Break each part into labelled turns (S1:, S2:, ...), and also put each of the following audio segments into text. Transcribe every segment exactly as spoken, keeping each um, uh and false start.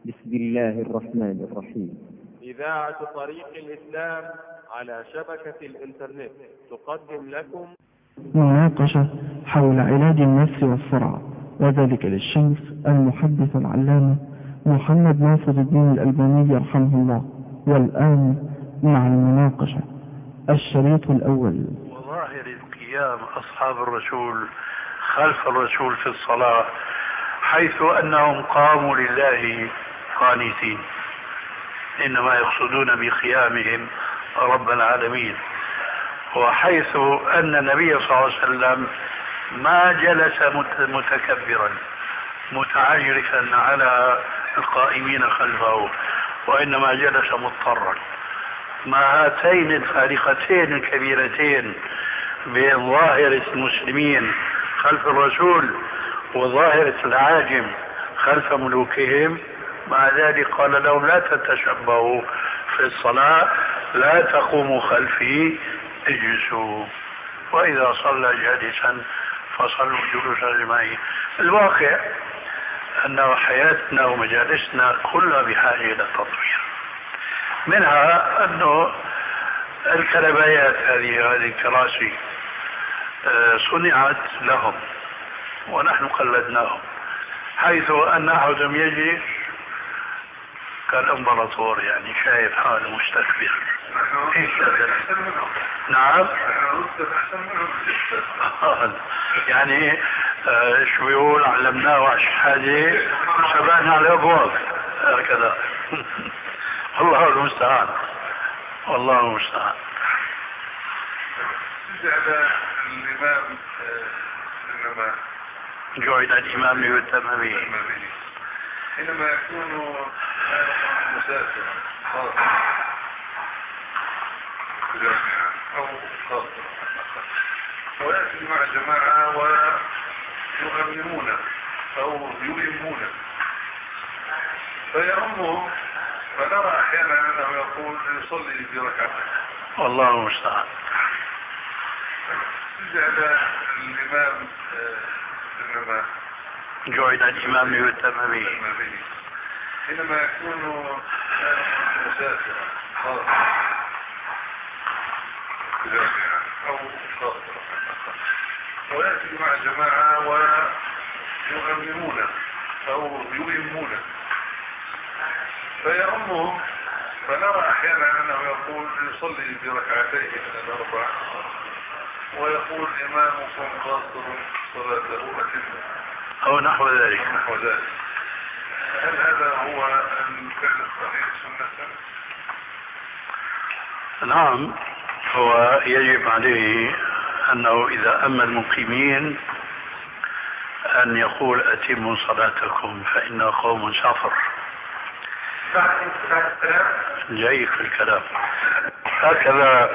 S1: بسم الله الرحمن الرحيم.
S2: إذاعة طريق الإسلام على شبكة الإنترنت تقدم لكم
S3: مناقشة حول علاج النفس والصرع، وذلك للشيخ المحدث العلامة محمد ناصر الدين الألباني يرحمه الله. والآن مع المناقشة. الشريط الأول.
S4: وظاهر القيام أصحاب الرسول خلف الرسول في الصلاة، حيث أنهم قاموا لله قانتين، إنما يقصدون بقيامهم رب العالمين. وحيث أن النبي صلى الله عليه وسلم ما جلس متكبرا متعجرفا على القائمين خلفه، وإنما جلس مضطرا. مع هاتين الفارقتين الكبيرتين بين ظاهرة المسلمين خلف الرسول وظاهرة العاجم خلف ملوكهم، مع ذلك قال لهم: لا تتشبهوا في الصلاة، لا تقوموا خلفي، اجلسوا، وإذا صلى جالسا فصلوا جلوسا أجمعين. الواقع أن حياتنا ومجالسنا كلها بحاجة إلى تطوير، منها أنه الكربايات هذه هذه الكراسي صنعت لهم ونحن قلدناهم، حيث أن أحدهم يجلس كالإمبراطور، يعني شايف حاله مستكبر. نعم. يعني آه شو بيقول؟ علمناه عشحاجة شبعنا على أبواب هكذا. الله المستعان، والله المستعان.
S5: جعل الإمام إنما
S4: جعل الإمام ليتم به،
S5: إنما يكون مسافرا جامعا أو خاصا، ويأتي مع جماعة ويؤمنون أو يؤمنون فيأمهم، فنرى أحيانا أنه يقول يصلي بركعتين.
S4: والله المستعان.
S5: جعل الإمام إنما
S4: جعل الإمام ليتم به،
S5: إنما يكون مسافرا خاصا جامعا أو خاصا، ويأتي مع جماعة ويؤمنون أو يؤمنون فيأمهم، فنرى أحيانا أنه يقول يصلي بركعتين من الأربع ويقول إمامكم قاصر صلاته أتمه
S4: أو نحو ذلك.
S5: نحو ذلك. هل هذا هو الفعل الصحيح سنة؟
S4: نعم، هو يجب عليه أنه إذا أما المقيمين أن يقول: أتموا صلاتكم فإن قوم سافر. جيد في الكلام. هكذا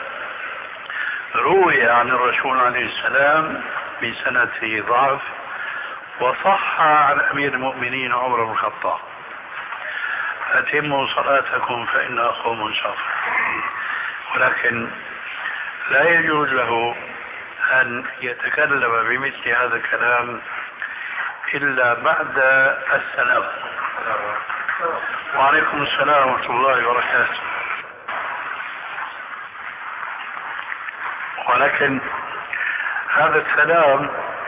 S4: روي عن الرسول عليه السلام بسنة ضعف، وصح عن أمير المؤمنين عمر بن الخطاب: أتموا صلاتكم فإن قوم سافر. ولكن لا يجوز له أن يتكلم بمثل هذا الكلام إلا بعد السلام. وعليكم السلام ورحمة الله وبركاته. ولكن هذا السلام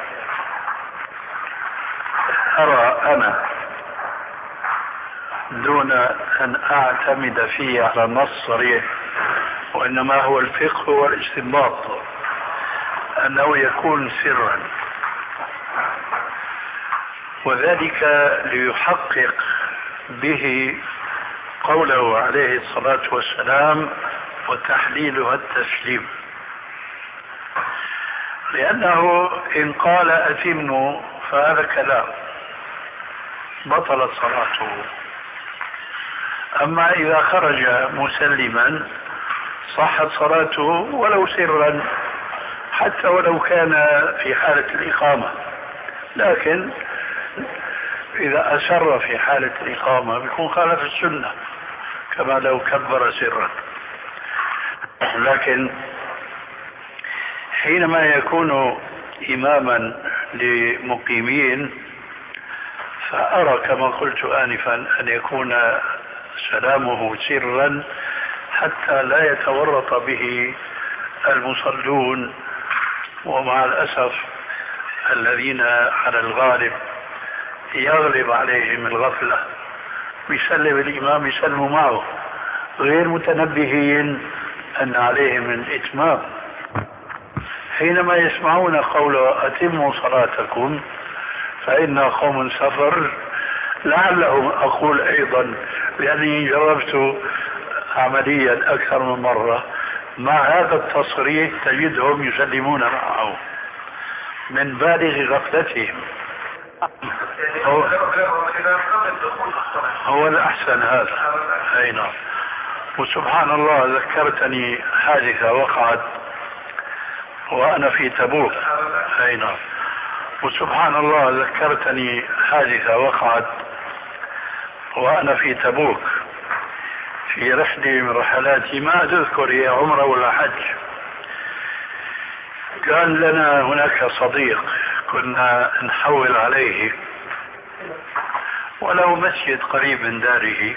S4: أرى أنا دون أن أعتمد فيه على نص صريح، وإنما هو الفقه والاستنباط، أنه يكون سرا، وذلك ليحقق به قوله عليه الصلاة والسلام: وتحليلها التسليم. لأنه إن قال أتموا فهذا كلام بطلت صلاته. أما إذا خرج مسلما صحت صلاته ولو سرا، حتى ولو كان في حالة الإقامة. لكن إذا أسر في حالة الإقامة بيكون خالف السنة، كما لو كبر سرا. لكن حينما يكون إماما لمقيمين فأرى كما قلت آنفا أن يكون سلامه سرا حتى لا يتورط به المصلون، ومع الأسف الذين على الغالب يغلب عليهم الغفلة ويسلم الإمام يسلموا معه غير متنبهين أن عليهم الإتمام. حينما يسمعون قوله أتموا صلاتكم فإن قوم سفر، لعلهم أقول أيضا لأني جربت عمليا أكثر من مرة مع هذا التصريح تجدهم يسلمون معه من بالغ غفلتهم. هو, هو الأحسن هذا. أي نعم. وسبحان الله ذكرتني حادثة وقعت وأنا في تبوك. أي نعم. وسبحان الله ذكرتني حادثة وقعت وأنا في تبوك في رحلة من رحلاتي، ما أذكر هي عمرة ولا حج. كان لنا هناك صديق كنا نحول عليه وله مسجد قريب من داره،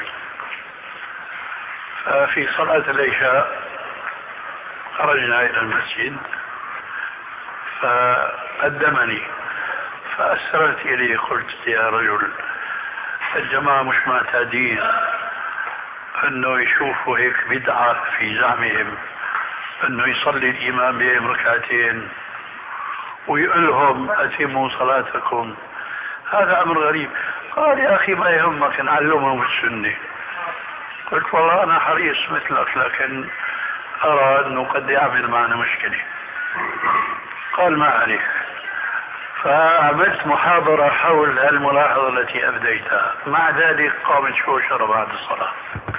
S4: ففي صلاة العشاء خرجنا إلى المسجد فقدمني فأسررت إليه قلت يا رجل الجماعة مش معتادين أنه يشوفوا هيك بدعة في زعمهم أنه يصلي الإمام بهم ركعتين ويقولهم أتموا صلاتكم، هذا أمر غريب. قال يا أخي ما يهمك نعلمهم السنة. قلت والله أنا حريص مثلك لكن أرى أنه قد يعمل معنا مشكلة. قال ما عليك. فعملت محاضرة حول الملاحظة التي أبديتها، مع ذلك قامت شوشرة بعد الصلاة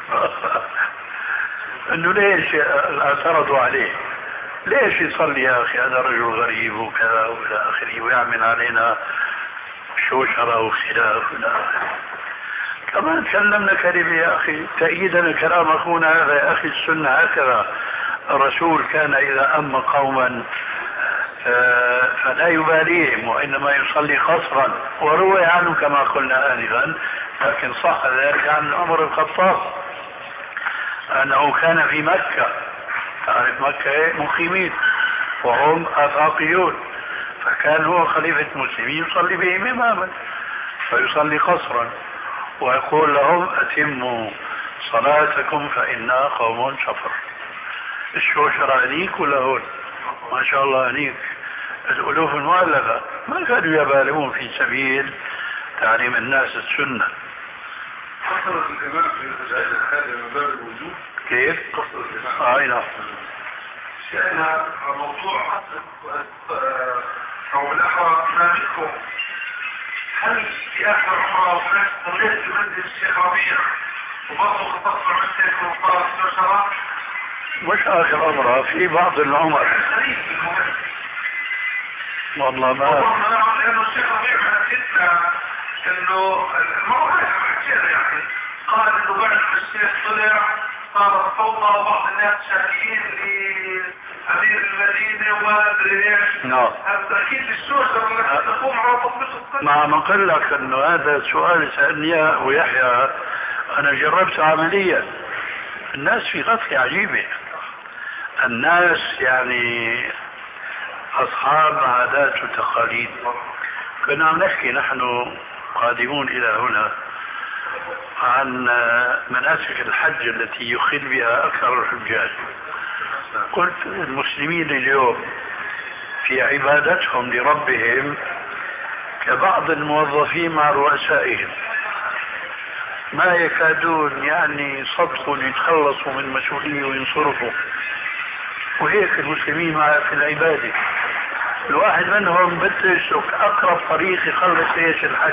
S4: أنه ليش اعترضوا عليه، ليش يصلي يا أخي هذا رجل غريب وكذا وإلى آخره ويعمل علينا شوشرة وخلاف وإلى آخره. كمان تكلمنا كلمة يا أخي تأييدا كلام أخونا هذا، يا أخي السنة هكذا، الرسول كان إذا أم قوما فلا يباليهم وإنما يصلي قصرا، وروي عنه كما قلنا آنفا، لكن صح ذلك عن عمر الخطاب أنه كان في مكة، تعرف مكة مقيمين وهم آفاقيون، فكان هو خليفة المسلمين يصلي بهم إماما فيصلي قصرا ويقول لهم أتموا صلاتكم فإنا قوم سفر. الشوشرة هنيك ولا هون؟ ما شاء الله هنيك الألوف المؤلفة ما كانوا يبالغون في سبيل تعليم الناس السنة.
S5: قصر الإمام في مسائل هذه من باب الوجوب.
S4: كيف؟
S5: قصر الإمام.
S4: آه نعم.
S5: شأن موضوع أو الأحوال إمامكم، هل في آخر عمره وفنان صليت في منزل الشيخ ربيع وبرضه خطصر منزلكم وقال استشرى؟
S4: مش آخر عمره، في بعض العمر والله ما
S5: والله لأنه الشيخ ربيع حسيتنا إنه الموضوع حكينا يعني قال إنه بعد ما الشيخ طلع صار فوضى بعض الناس شاكين لأمير المدينة وما أدري إيش.
S4: نعم.
S5: هذا أكيد الشوشة التي تقوم على تطبيق السنة.
S4: مع ما قل لك إنه هذا السؤال سألني ويحيى أنا جربت عمليا. الناس في غفلة عجيبة، الناس يعني أصحاب عادات وتقاليد. كنا عم نحكي نحن قادمون إلى هنا عن مناسك الحج التي يخل بها أكثر الحجاج. قلت المسلمين اليوم في عبادتهم لربهم كبعض الموظفين مع رؤسائهم، ما يكادون يعني صدقوا يتخلصوا من مسؤولية وينصرفوا. وهيك المسلمين مع في العبادة، الواحد منهم بده يسلك أقرب طريق يخلص ايش الحج.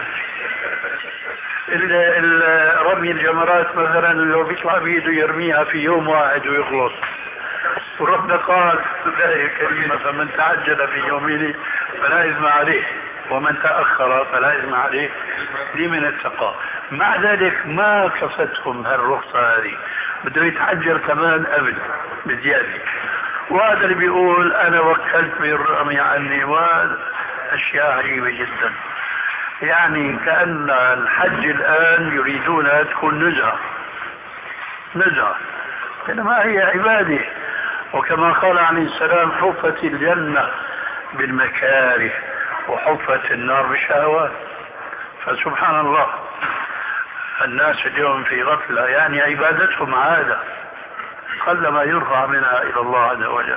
S4: رمي الجمرات مثلا لو بيطلع بيده يرميها في يوم واحد ويخلص، وربنا قال في الآية الكريمة فمن تعجل في يومين فلا إثم عليه ومن تأخر فلا إثم عليه، دي من التقى. مع ذلك ما كفتهم هالرخصة هذه، بده يتعجل كمان قبل بزيادة. وهذا اللي بيقول أنا وكلت بالرمي عني، وأشياء عجيبة جدا. يعني كأن الحج الآن يريدونها تكون نزهة نزهة، إنما هي عبادة. وكما قال عليه السلام حفت الجنة بالمكاره وحفت النار بالشهوات. فسبحان الله الناس اليوم في غفلة، يعني عبادتهم عادة قل ما يرفع منها إلى الله عز وجل،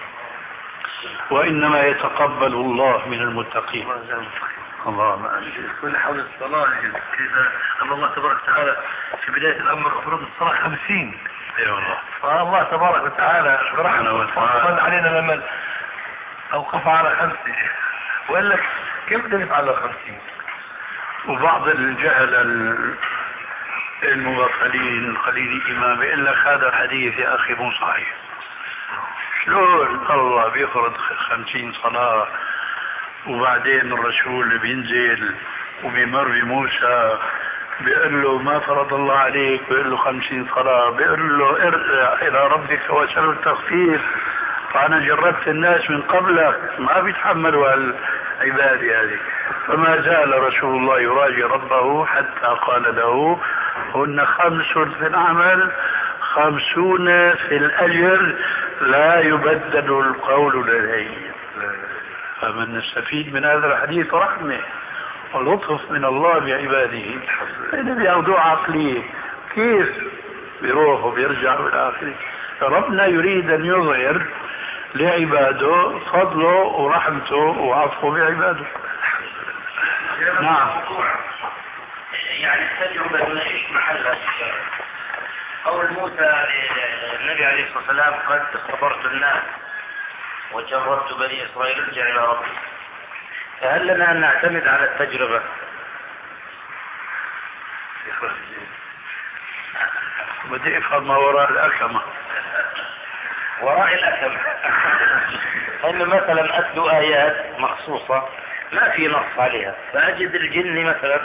S4: وإنما يتقبل الله من المتقين. اللهم امين.
S6: كل حول الصلاة كذا أن الله تبارك وتعالى في بداية الأمر أفراد الصلاة خمسين.
S4: اي والله.
S6: فالله تبارك وتعالى برحمه وتفضل علينا لما أوقف على خمسة، وقال لك كيف بدنا نفعل خمسين؟
S4: وبعض الجهل المغفلين قليل الإيمان بيقول لك هذا حديث يا أخي مو صحيح. شلون الله بيفرض خمسين صلاة وبعدين الرسول بينزل وبيمر بموسى بيقول له ما فرض الله عليك، بيقول له خمسين صلاة، بيقول له ارجع إلى ربك واسأله التخفيف، فأنا جربت الناس من قبلك ما بيتحملوا العبادة هذه. فما زال رسول الله يراجع ربه حتى قال له هن خمس في العمل خمسون في الأجر لا يبدل القول لدي. فمن نستفيد من هذا الحديث رحمة ولطف من الله بعباده، اللي بياخذوه عقلية كيف بيروحوا بيرجعوا إلى آخره. ربنا يريد أن يظهر لعباده فضله ورحمته وعفوه بعباده. نعم.
S7: يعني التجربة نعيش محلها قول موسى للنبي عليه الصلاة والسلام قد صبرت الناس وجربت بني إسرائيل ارجع إلى ربي، فهل لنا أن نعتمد على التجربة؟
S4: بدي افهم ما وراء الأكمة.
S7: وراء الأكمة أن مثلا أتلو آيات مخصوصة ما في نص عليها، فأجد الجن مثلا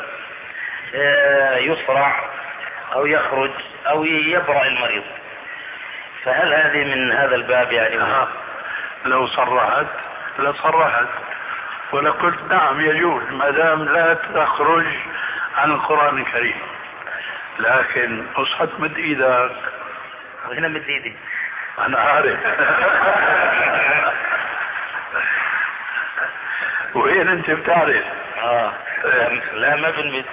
S7: يصرع أو يخرج أو يبرأ المريض، فهل هذه من هذا الباب يعني؟
S4: آه. لو صرحت لصرحت ولقلت نعم يجوز ما دام لا تخرج عن القرآن الكريم، لكن اصحت مد ايدك.
S7: وهنا مد ايدي
S4: انا عارف. وين انت بتعرف؟
S7: اه لا ما بنمد.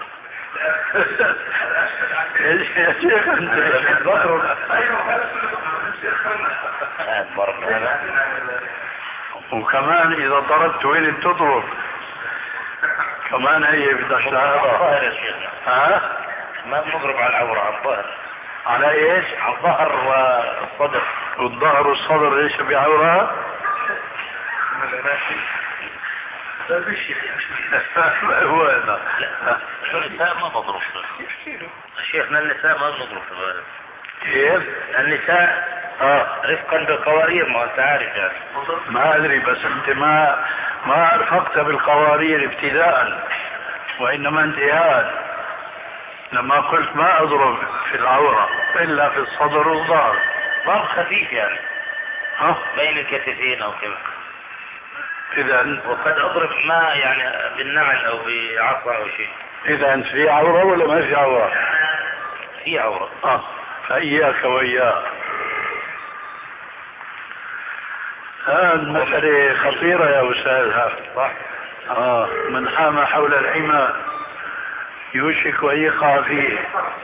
S4: يا شيخ انت بتضرب. وكمان اذا ضربت وين بتضرب كمان هي بدها شهادة.
S7: يا شيخنا
S4: ها
S7: ما بنضرب على العورة، على الظهر.
S4: على ايش؟
S7: على الظهر والصدر.
S4: والظهر والصدر ليش بعورة؟ هو هذا.
S7: النساء ما بضرب شيخنا، النساء ما بنضرب.
S4: كيف؟
S7: النساء
S4: اه
S7: رفقا بالقوارير، ما انت عارف يعني.
S4: ما ادري، بس انت ما ما ارفقت بالقوارير ابتداء وانما انتهاء لما قلت ما اضرب في العورة الا في الصدر والظهر.
S7: ضرب خفيف يعني
S4: ها
S7: بين الكتفين او كذا.
S4: اذا
S7: وقد اضرب ما يعني بالنعل او بعصا او شيء.
S4: اذا في عورة ولا ما في عورة؟
S7: في عورة.
S4: اه فاياك واياه. هذه المسألة خطيرة يا أستاذ.
S7: صح.
S4: آه من حام حول الحمى يوشك أن يقع فيه.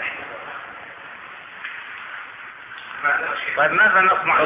S7: طيب ماذا نصنع؟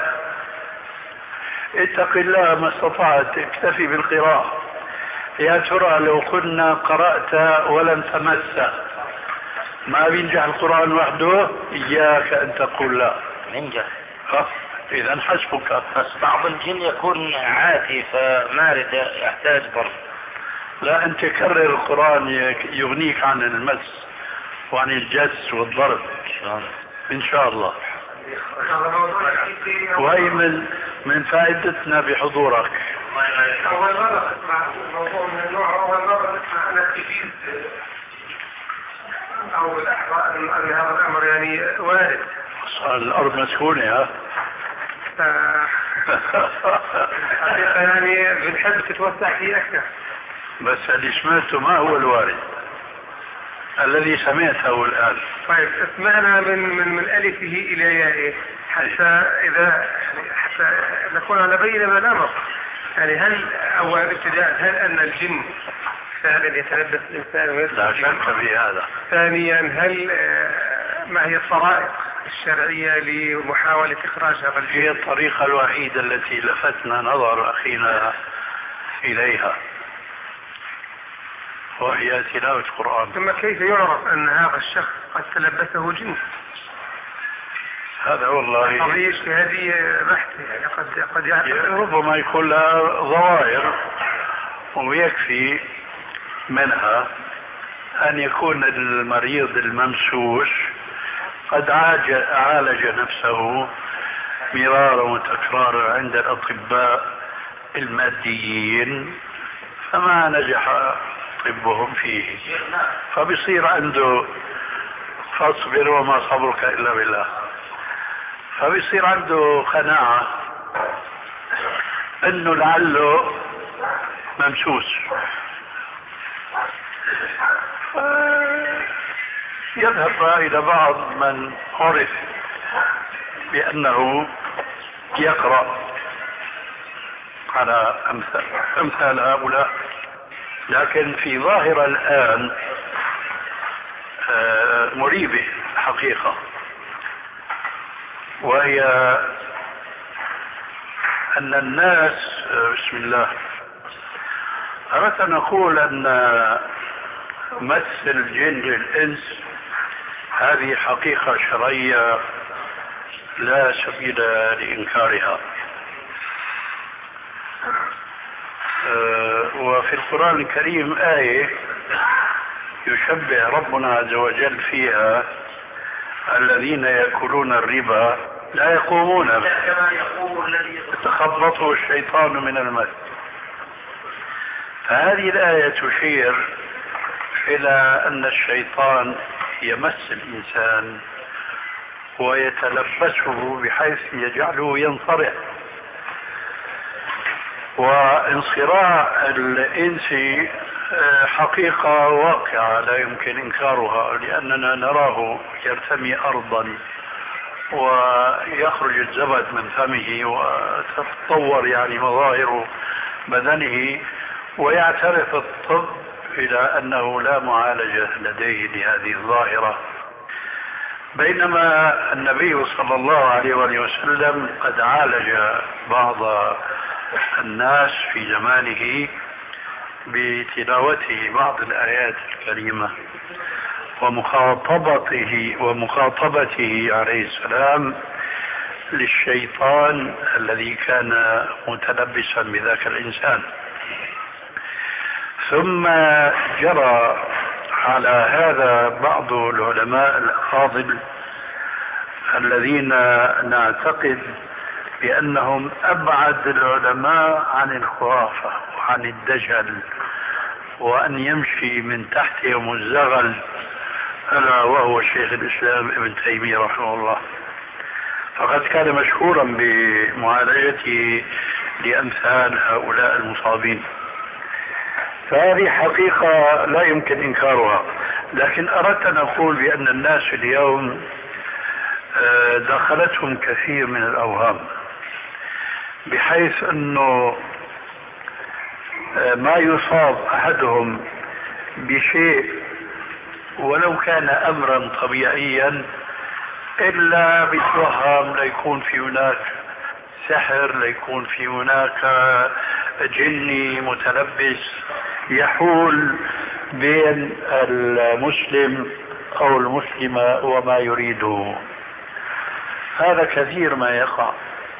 S4: اتق الله ما استطعت، اكتفي بالقراءة. يا ترى لو كنا قرأت ولم تمس ما بينجح القرآن وحده؟ إياك أن تقول لا.
S7: ننجح.
S4: إذا حسبك.
S7: بس بعض الجن يكون عاتي فمارد يحتاج ضرب.
S4: لا أنت كرر القرآن يغنيك عن المس وعن الجس والضرب إن شاء الله. وهي من من فائدتنا بحضورك.
S5: أول مرة أسمع موضوع من النوع، أول مرة أسمع أنا أكتفيد أو الأحرى أن هذا الأمر يعني وارد.
S4: الأرض مسكونة ها.
S5: حقيقة يعني بنحب تتوسع فيه أكثر.
S4: بس اللي سمعته ما هو الوارد الذي سمعته الآن.
S6: طيب اسمعنا من من من ألفه إلى يائه حتى إذا حتى نكون على بينة من الأمر. يعني هل أول ابتداء هل أن الجن فعلا يتلبس الإنسان ويسمع؟
S4: لا شك في هذا.
S6: ثانيا هل ما هي الطرائق الشرعية لمحاولة إخراج هذا الجن؟
S4: هي الطريقة الوحيدة التي لفتنا نظر أخينا إليها وهي تلاوة القرآن.
S6: ثم كيف يعرف أن هذا الشخص قد تلبسه جن؟
S4: هذا والله
S6: قضية اجتهادية بحتة، يعني قد قد يعرف
S4: ربما يكون لها ظواهر، ويكفي منها أن يكون المريض الممسوس قد عالج نفسه مرارا وتكرارا عند الأطباء الماديين فما نجح طبهم فيه، فبيصير عنده فاصبر وما صبرك إلا بالله، فبيصير عنده قناعة أنه لعله ممسوس، يذهب إلى بعض من عرف بأنه يقرأ على أمثال, أمثال هؤلاء. لكن في ظاهرة الآن مريبة حقيقة، وهي أن الناس بسم الله أردت أن أقول أن مس الجن للإنس هذه حقيقة شرعية لا سبيل لإنكارها. وفي القرآن الكريم آية يشبه ربنا عز وجل فيها الذين يأكلون الربا لا يقومون كما يقوم الذي يتخبطه الشيطان من المس. فهذه الآية تشير إلى أن الشيطان يمس الإنسان ويتلبسه بحيث يجعله ينصرع، وانصراع الإنس حقيقة واقعة لا يمكن إنكارها، لأننا نراه يرتمي أرضا ويخرج الزبد من فمه وتتطور يعني مظاهر بدنه، ويعترف الطب إلى أنه لا معالجة لديه لهذه الظاهرة، بينما النبي صلى الله عليه وسلم قد عالج بعض الناس في زمانه بتلاوته بعض الآيات الكريمة ومخاطبته ومخاطبته عليه السلام للشيطان الذي كان متلبسا بذاك الإنسان. ثم جرى على هذا بعض العلماء الأفاضل الذين نعتقد بأنهم أبعد العلماء عن الخرافة وعن الدجل وأن يمشي من تحتهم الزغل، ألا وهو شيخ الإسلام ابن تيمية رحمه الله، فقد كان مشهورا بمعالجته لأمثال هؤلاء المصابين. فهذه حقيقة لا يمكن إنكارها. لكن أردت أن أقول بأن الناس اليوم دخلتهم كثير من الأوهام، بحيث أنه ما يصاب أحدهم بشيء ولو كان أمرا طبيعيا إلا بتوهم ليكون في هناك سحر، ليكون في هناك جني متلبس يحول بين المسلم أو المسلمة وما يريده. هذا كثير ما يقع.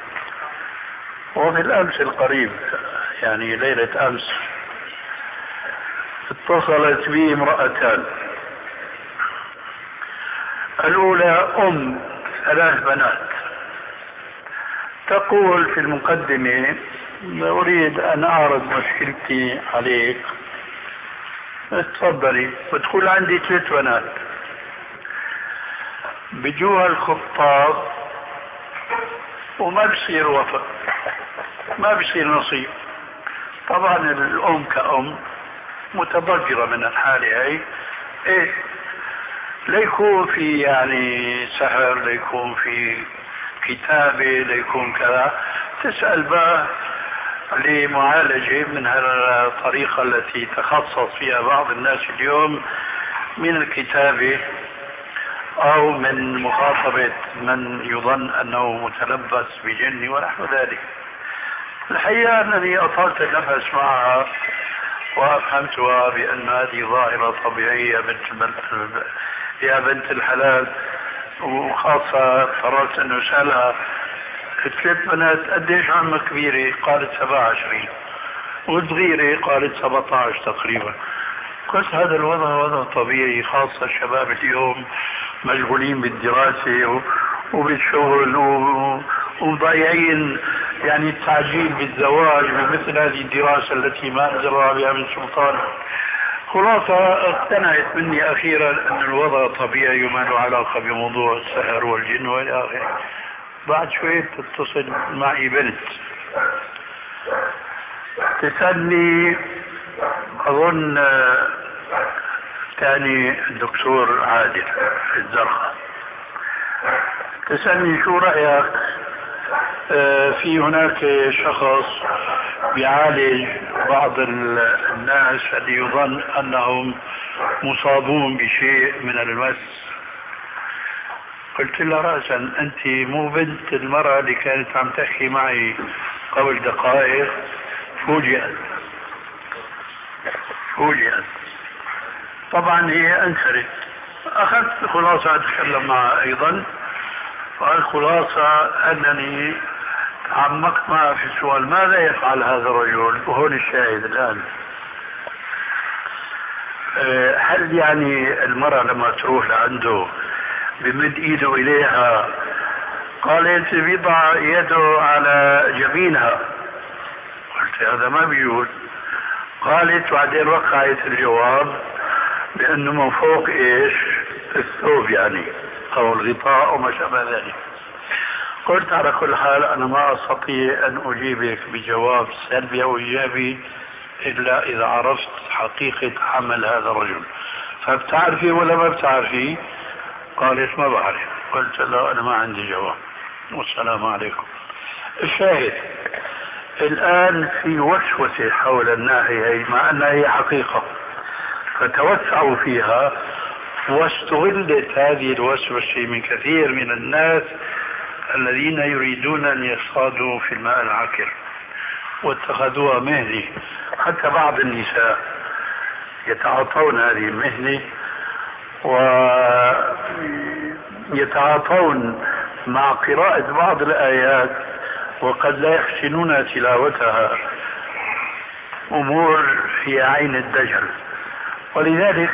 S4: وفي الأمس القريب يعني ليلة أمس اتصلت بي امرأتان، الأولى أم ثلاث بنات، تقول في المقدمة أريد أن أعرض مشكلتي عليك. تفضلي. بتقول عندي ثلاث بنات بجوها الخطاب وما بصير وفق، ما بصير نصيب. طبعا الأم كأم متضجرة من الحالة هي، إيه ليكون في يعني سهر، ليكون في كتابة، ليكون كذا، تسأل بقى لمعالجة من هالطريقة التي تخصص فيها بعض الناس اليوم من الكتابة أو من مخاطبة من يظن أنه متلبس بجن ونحو ذلك. الحقيقة أنني أطلت النفس معها وأفهمتها بأن هذه ظاهرة طبيعية بنت يا بنت الحلال، وخاصة قررت أن أسألها ثلاث بنات قديش عمك كبيرة؟ قالت سبعة وعشرين، وصغيرة قالت سبعة عشر تقريبا. قلت هذا الوضع وضع طبيعي، خاصة الشباب اليوم مشغولين بالدراسة وبالشغل وضايعين يعني التعجيل بالزواج بمثل هذه الدراسة التي ما أنزل الله بها من سلطان. خلاصة اقتنعت مني أخيرا أن الوضع طبيعي وما له علاقة بموضوع السحر والجن والى آخره. بعد شوية تتصل معي بنت تسألني، أظن كان الدكتور عادل في الزرقاء، تسألني شو رأيك في هناك شخص بيعالج بعض الناس اللي يظن أنهم مصابون بشيء من المس. قلت لها رأسا أنت مو بنت المرأة اللي كانت عم تحكي معي قبل دقائق؟ فوجئت فوجئت طبعا هي أنكرت. أخذت خلاصة أتكلم معها أيضا، والخلاصة أنني تعمقت معها في السؤال ماذا يفعل هذا الرجل، وهون الشاهد الآن. هل يعني المرأة لما تروح لعنده بمد ايده اليها؟ قالت بيضع يده على جبينها. قلت هذا ما بيقول. قالت بعدين وقعت الجواب بانه من فوق ايش؟ الثوب يعني او الغطاء او ما شابه ذلك. قلت على كل حال انا ما استطيع ان اجيبك بجواب سلبي او ايجابي الا اذا عرفت حقيقة عمل هذا الرجل. فبتعرفي ولا ما بتعرفي؟ قالت ما بعرف. قلت لا انا ما عندي جواب والسلام عليكم. الشاهد الان في وسوسة حول الناحية مع انها هي حقيقة، فتوسعوا فيها واستغلت هذه الوسوسة من كثير من الناس الذين يريدون ان يصطادوا في الماء العكر واتخذوها مهنة. حتى بعض النساء يتعاطون هذه المهنة ويتعاطون مع قراءة بعض الآيات وقد لا يحسنون تلاوتها، أمور في عين الدجل. ولذلك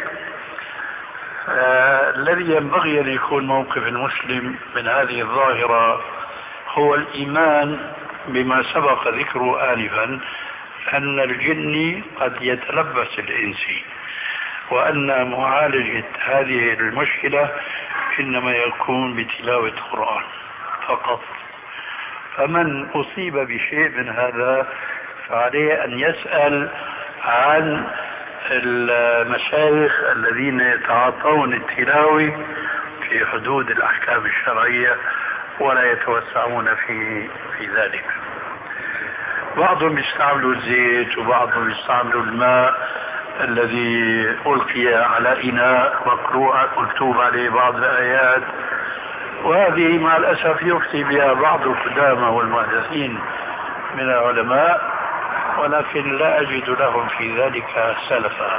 S4: آه الذي ينبغي أن يكون موقف المسلم من هذه الظاهرة هو الإيمان بما سبق ذكره آنفا أن الجن قد يتلبس الإنسي، وأن معالجة هذه المشكلة إنما يكون بتلاوة القرآن فقط. فمن أصيب بشيء من هذا فعليه أن يسأل عن المشايخ الذين يتعاطون التلاوة في حدود الأحكام الشرعية ولا يتوسعون في في ذلك. بعضهم يستعملوا الزيت وبعضهم يستعملوا الماء الذي ألقي على إناء مقروء مكتوب عليه بعض الآيات، وهذه مع الأسف يفتي بها بعض القدامى والمحدثين من العلماء، ولكن لا أجد لهم في ذلك سلفا.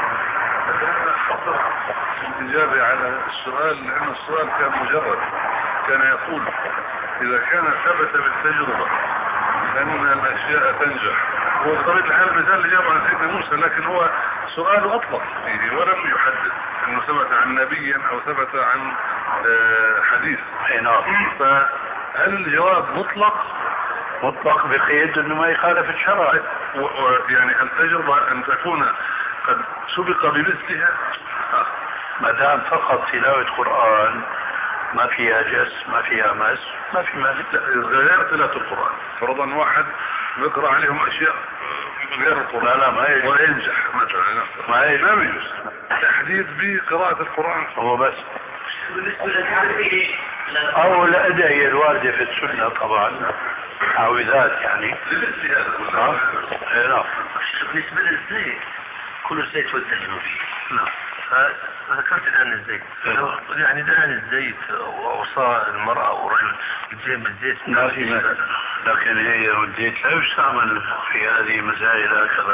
S8: الإجابة على السؤال، لأن السؤال كان مجرد، كان يقول إذا كان ثبت بالتجربة أن الأشياء تنجح، هو بطبيعة الحال مثال اللي جاب عن سيدنا موسى، لكن هو سؤاله أطلق فيه ولم يحدد أنه ثبت عن نبي أو ثبت عن حديث. فهل الجواب مطلق؟
S4: مطلق بقيد أنه ما يخالف الشرع،
S8: يعني التجربة أن تكون قد سبق بمثلها.
S4: ما دام فقط تلاوة قرآن ما فيها جس ما فيها مس ما في مانع.
S8: غير تلاوة القرآن، فرضا واحد يقرأ عليهم أشياء لا لا ما يجوز وينجح مثلا ما يجوز ما يجوز تحديد بقراءة القرآن هو بس او الادعية الواردة في السنة طبعا تعويذات يعني نعم.
S9: بالنسبة للزيت كل الزيت والدهن فيه نعم فذكرت الآن الزيت يعني دهن الزيت ووصى المرأة أو رجل يتزين بالزيت
S8: لكن هي الزيت لا يستعمل في هذه المسائل هكذا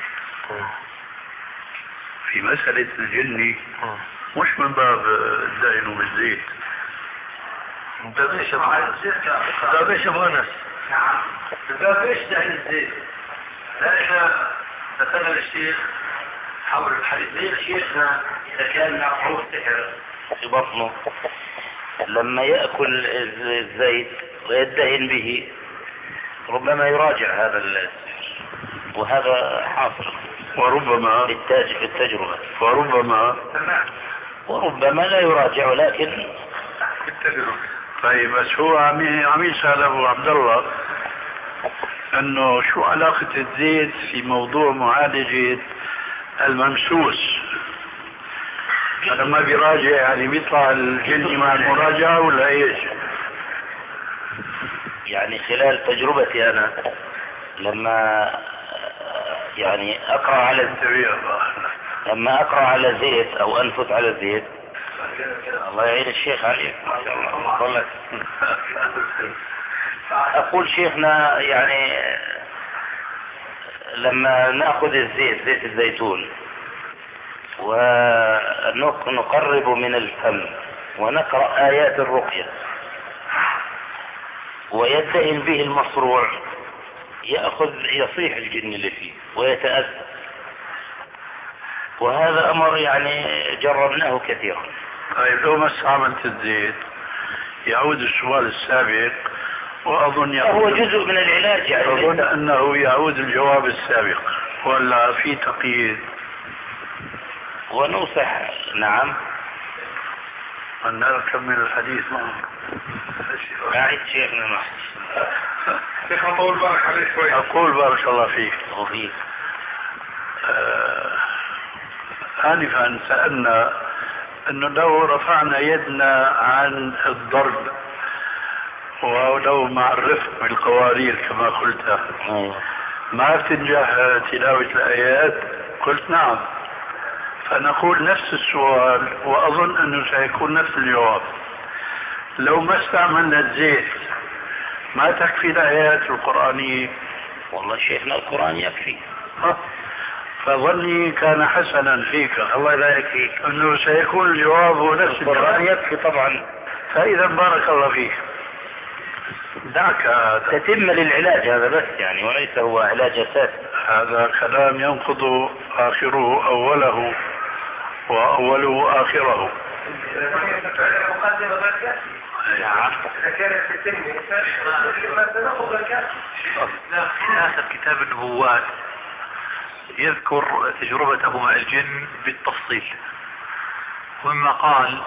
S8: في مسألة الجن مش من باب الدهن بالزيت
S9: باب ايش باب ايش ابو انس نعم باب ايش دهن الزيت لا احنا ذكرنا للشيخ حول الحديث زي شيخنا اذا كان معروف سحر
S7: في بطنه لما يأكل الزيت ويدهن به ربما يراجع هذا السحر وهذا حاصل
S8: وربما
S7: بالتاج في التجربة
S8: وربما
S7: وربما لا يراجع ولكن
S8: بالتجربة. طيب بس هو عمي عم يسأل ابو عبد الله انه شو علاقة الزيت في موضوع معالجة الممسوس لما بيراجع يعني بيطلع الجن مع المراجعة ولا ايش؟
S7: يعني خلال تجربتي انا لما يعني اقرأ على لما اقرأ على زيت او انفث على زيت الله يعين الشيخ عليك ما شاء الله اقول شيخنا يعني لما ناخذ الزيت زيت الزيتون ونقرب من الفم ونقرأ آيات الرقية ويدهن به المصروع يأخذ يصيح الجن اللي فيه ويتأذى وهذا أمر يعني جربناه كثيرا.
S8: طيب لو ما استعملت الزيت يعود السؤال السابق وأظن
S7: هو جزء من العلاج يعني
S8: أظن أنه يعود الجواب السابق ولا في تقييد
S7: ونصح نعم
S8: أن نكمل الحديث معه
S7: قاعد شيخنا معه
S8: شيخ أقول بارك عليك شوي أقول بارك الله فيك
S7: وفيك
S8: آه آنفا سألنا أنه لو رفعنا يدنا عن الضرب ولو مع الرفق بالقوارير كما قلت ما تنجح تلاوة الآيات قلت نعم فنقول نفس السؤال وأظن أنه سيكون نفس الجواب لو ما استعملنا الزيت ما تكفي الآيات القرآنية
S7: والله شيخنا القرآن يكفي
S8: فظني كان حسنا فيك الله لا يكفيك أنه سيكون الجواب نفس
S7: القرآن يكفي طبعا
S8: فإذا بارك الله فيك دعك
S7: تتم للعلاج هذا بس يعني وليس هو علاج أساسي
S8: هذا كلام ينقض آخره أوله وأوله آخره
S9: ناسب كتاب النبوات يذكر تجربته مع الجن بالتفصيل ومما قال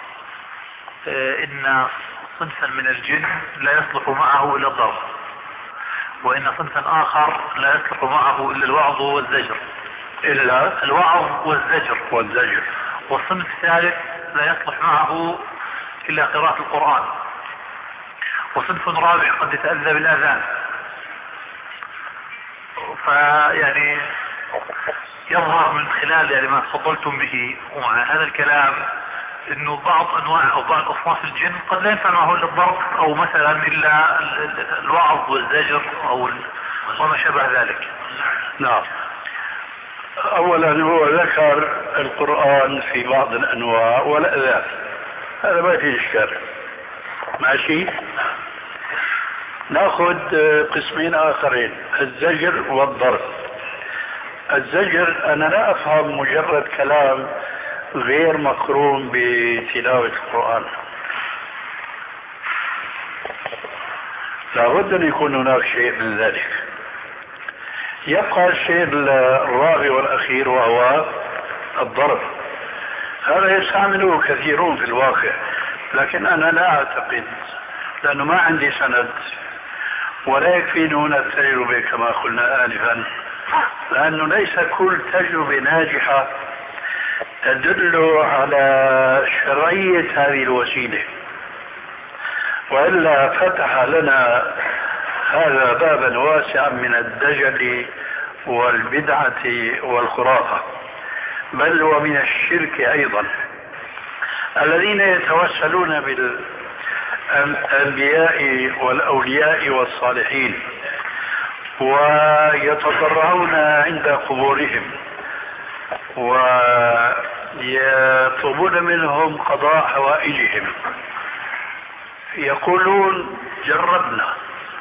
S9: إن صنفا من الجن لا يصلح معه إلا الضرب وإن صنفا آخر لا يصلح معه إلا الوعظ والزجر
S8: إلا
S9: الوعظ والزجر
S8: والزجر
S9: والصنف الثالث لا يصلح معه إلا قراءة القرآن وصنف رابع قد يتأذى بالآذان فيعني يظهر من خلال يعني ما تفضلتم به ومع هذا الكلام انه بعض انواع او بعض اصناف الجن قد لا ينفع معه الا الضرب او مثلا الا الوعظ والزجر او وما شابه ذلك.
S8: نعم اولا هو ذكر القرآن في بعض الانواع والاذان هذا ما في اشكال ماشي. ناخذ قسمين اخرين الزجر والضرب. الزجر انا لا افهم مجرد كلام غير مقرون بتلاوة القرآن لابد أن يكون هناك شيء من ذلك. يبقى الشيء الرابع والأخير وهو الضرب. هذا يستعمله كثيرون في الواقع لكن أنا لا أعتقد لأنه ما عندي سند ولا يكفيني هنا التجربة كما قلنا آنفا
S4: لأنه ليس كل تجربة ناجحة تدل على شرعية هذه الوسيلة، وإلا فتح لنا هذا بابا واسعا من الدجل والبدعة والخرافة، بل ومن الشرك أيضا. الذين يتوسلون بالأنبياء والأولياء والصالحين ويتضرعون عند قبورهم ويطلبون منهم قضاء حوائجهم، يقولون جربنا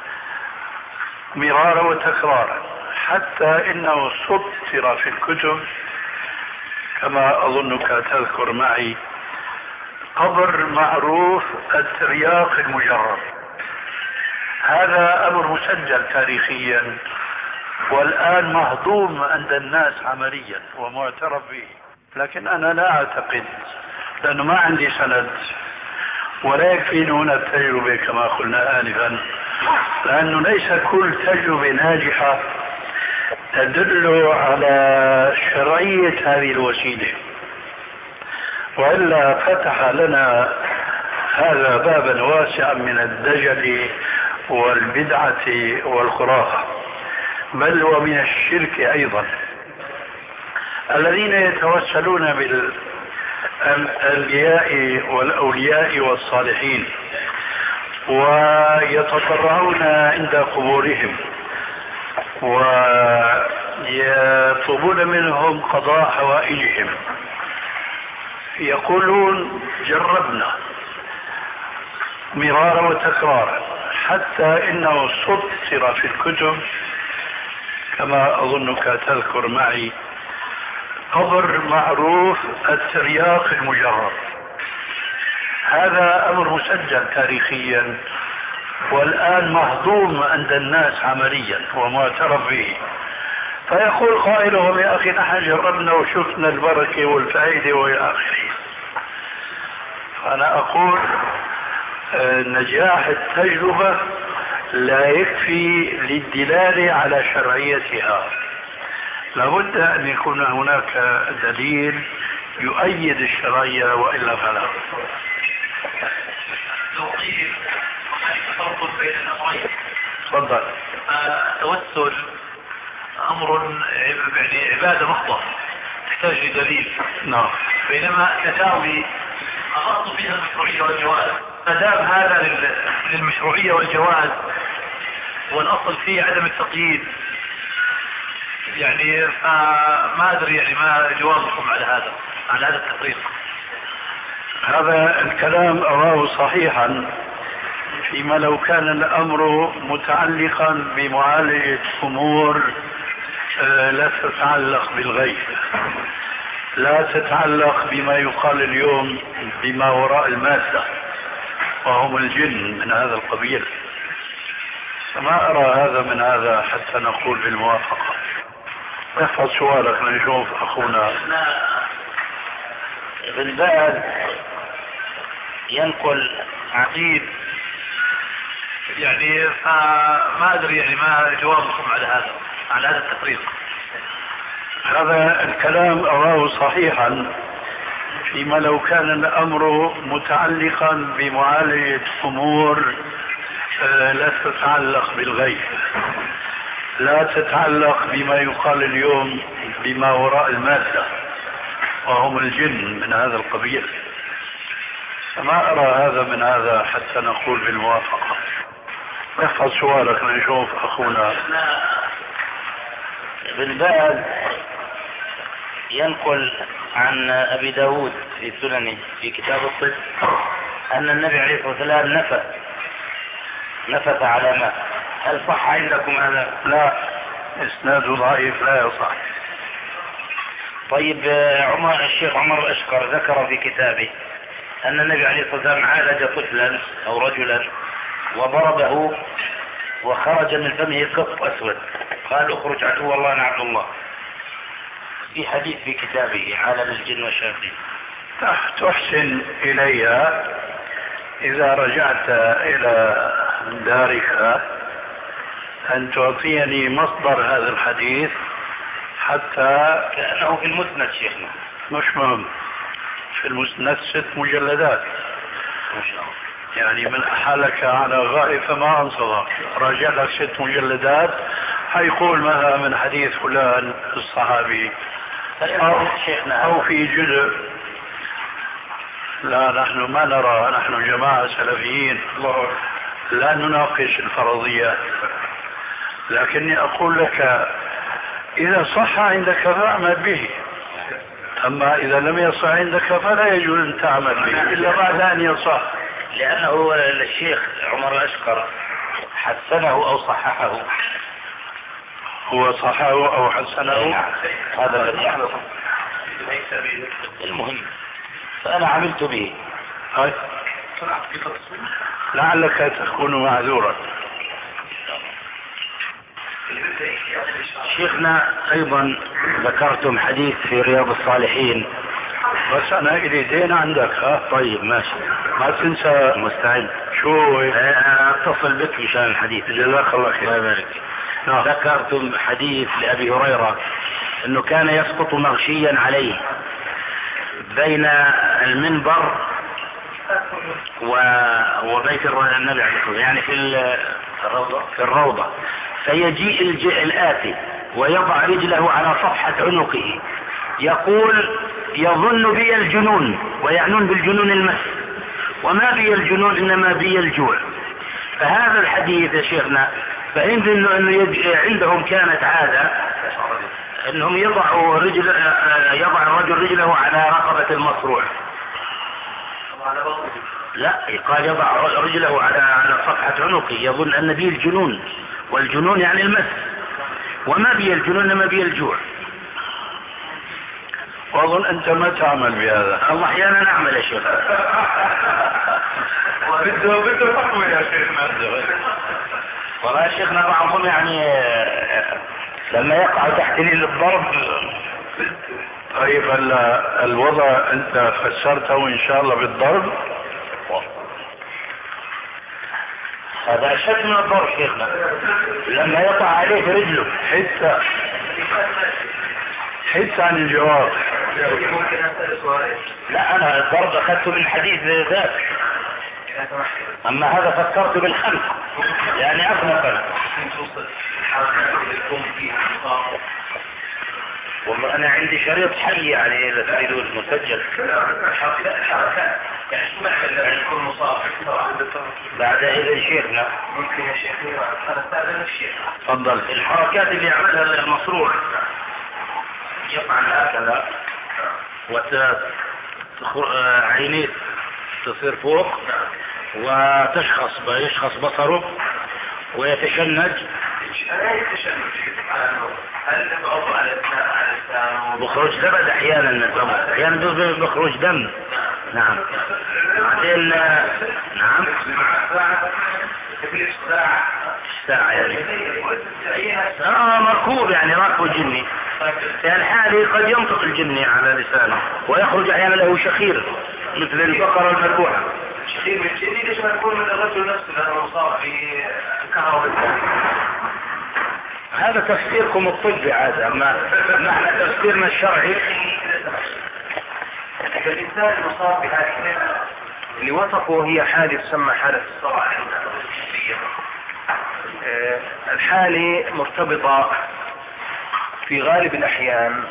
S4: مرارا وتكرارا حتى انه سطر في الكتب كما اظنك تذكر معي قبر معروف الترياق المجرب. هذا امر مسجل تاريخيا والان مهضوم عند الناس عمليا ومعترف به، لكن انا لا اعتقد لانه ما عندي سند ولا يكفي هنا التجربة كما قلنا آنفا، لأنه ليس كل تجربة ناجحة تدل على شرعية هذه الوسيلة، وإلا فتح لنا هذا بابا واسعا من الدجل والبدعة والخرافة، بل ومن الشرك أيضا. الذين يتوسلون بالأنبياء والأولياء والصالحين ويتضرعون عند قبورهم ويطلبون منهم قضاء حوائجهم، يقولون جربنا مرارا وتكرارا حتى انه سطر في الكتب كما اظنك تذكر معي قبر معروف الترياق المجرب. هذا امر مسجل تاريخيا والان مهضوم عند الناس عمليا ومعترف به، فيقول قائلهم يا اخي نحن جربنا وشفنا البركة والفائدة والى اخره. فانا اقول نجاح التجربة لا يكفي للدلالة على شرعيتها، لابد ان يكون هناك دليل يؤيد الشرعية والا فلا.
S9: توقيف فرق بين الامرين.
S4: تفضل.
S9: التوسل امر يعني عبادة محضة تحتاج لدليل.
S4: نعم.
S9: بينما تساوي الاصل فيها المشروعية والجواز، ما دام هذا للمشروعية والجواز والاصل فيه عدم التقييد، يعني ما ادري يعني ما جوابكم على هذا على هذا التفريق.
S4: هذا الكلام أراه صحيحا فيما لو كان الأمر متعلقا بمعالجة أمور لا تتعلق بالغيب، لا تتعلق بما يقال اليوم بما وراء المادة وهم الجن من هذا القبيل، فما أرى هذا من هذا حتى نقول بالموافقة. احفظ سؤالك نشوف أخونا.
S7: ابن باز ينقل عقيد،
S9: يعني ما ادري يعني ما جوابكم على هذا على هذا التفريق.
S4: هذا الكلام أراه صحيحا فيما لو كان الأمر متعلقا بمعالجة أمور لا تتعلق بالغيب، لا تتعلق بما يقال اليوم بما وراء المادة وهم الجن من هذا القبيل، فما أرى هذا من هذا حتى نقول بالموافقة. احفظ سؤالك نشوف أخونا.
S7: ابن باز ينقل عن أبي داود في سننه في كتاب الطب أن النبي عليه الصلاة والسلام نفث نفث على ماء. هل صح عندكم هذا؟
S4: لا، إسناد ضعيف لا يصح.
S7: طيب عمر الشيخ عمر الأشقر ذكر في كتابه أن النبي عليه الصلاة والسلام عالج طفلا أو رجلا وضربه وخرج من فمه قط أسود، قال اخرج عدو الله عبد الله، في حديث في كتابه عالم الجن والشياطين.
S4: تحسن إليها إذا رجعت إلى دارك أن تعطيني مصدر هذا الحديث حتى
S7: كأنه في المسند شيخنا.
S4: مش مهم، في المسند ست مجلدات
S7: ما شاء الله.
S4: يعني من أحالك على غائب فما أنصدر، راجع لك ست مجلدات هيقول مثلا من حديث فلان الصحابي أو, أو في جزء. لا نحن ما نرى، نحن جماعة سلفيين لا نناقش الفرضيات، لكني أقول لك إذا صح عندك فاعمل به، أما إذا لم يصح عندك فلا يجوز أن تعمل به إلا بعد أن يصح.
S7: لأنه الشيخ عمر الأشقر حسنه أو صححه.
S4: هو صححه أو حسنه،
S7: هذا الذي يحدث. المهم فأنا عملت به.
S4: هاي. لعلك تكون معذورا.
S7: شيخنا أيضا ذكرتم حديث في رياض الصالحين،
S4: بس أنا إلي دين عندك. ها
S7: طيب ماشي،
S4: ما تنسى.
S7: مستعد.
S4: شو
S7: أتصل بك مشان الحديث.
S4: جزاك الله خير.
S7: الله يبارك. نعم. ذكرتم حديث لأبي هريرة أنه كان يسقط مغشيا عليه بين المنبر و... وبيت النبي عليه الصلاة، يعني في الروضة في الروضة فيجيء الج... الآتي ويضع رجله على صفحة عنقه يقول يظن بي الجنون، ويعنون بالجنون المس، وما بي الجنون إنما بي الجوع. فهذا الحديث يا شيخنا فإن إنه يج... عندهم كانت عادة انهم يضعوا رجل يضع الرجل رجله على رقبة المصروع. لا، قال يضع رجله على على صفحة عنقه يظن ان بي الجنون، والجنون يعني المس، وما بي الجنون انما بي الجوع.
S4: واظن انت ما تعمل بهذا.
S7: الله احيانا نعمل يا شيخ.
S5: بده بده فقوة يا شيخنا.
S7: والله يا شيخنا بعضهم يعني لما يقع تحت ليل الضرب.
S4: طيب الوضع انت فسرته ان شاء الله بالضرب،
S7: هذا اشد من الضرب شيخنا، لما يقع عليه برجله.
S4: حتى حتى عن الجواب.
S7: لا انا الضرب اخذته من حديث ذات، اما هذا فكرت بالخلق يعني اغنى. والله انا عندي شريط حي يعني اذا تريدون مسجل. بعد اذن شيخنا ممكن يا شيخ انا استاذن الشيخ. تفضل. الحركات اللي يعملها المصروع يفعل هكذا وعينيه تصير فوق وتشخص يشخص بصره ويتشنج. بخروج زبد احيانا من الدم، احيانا بخروج دم. نعم. بعدين نعم ساعة يعني اه مركوب يعني راكب الجني. في الحالة قد ينطق الجني على لسانه ويخرج احيانا له شخير مثل البقرة المذبوحة.
S5: شخير من الجني ليش ما يكون من الرجل نفسه لانه مصاب في الكهرباء؟
S7: هذا تفسيركم الطبي عاد، اما معنى تفسيرنا الشرعي
S6: الانسان المصاب بهذه اللي وصفه هي حالة تسمى حالة الصرع. الحالة مرتبطة في غالب الأحيان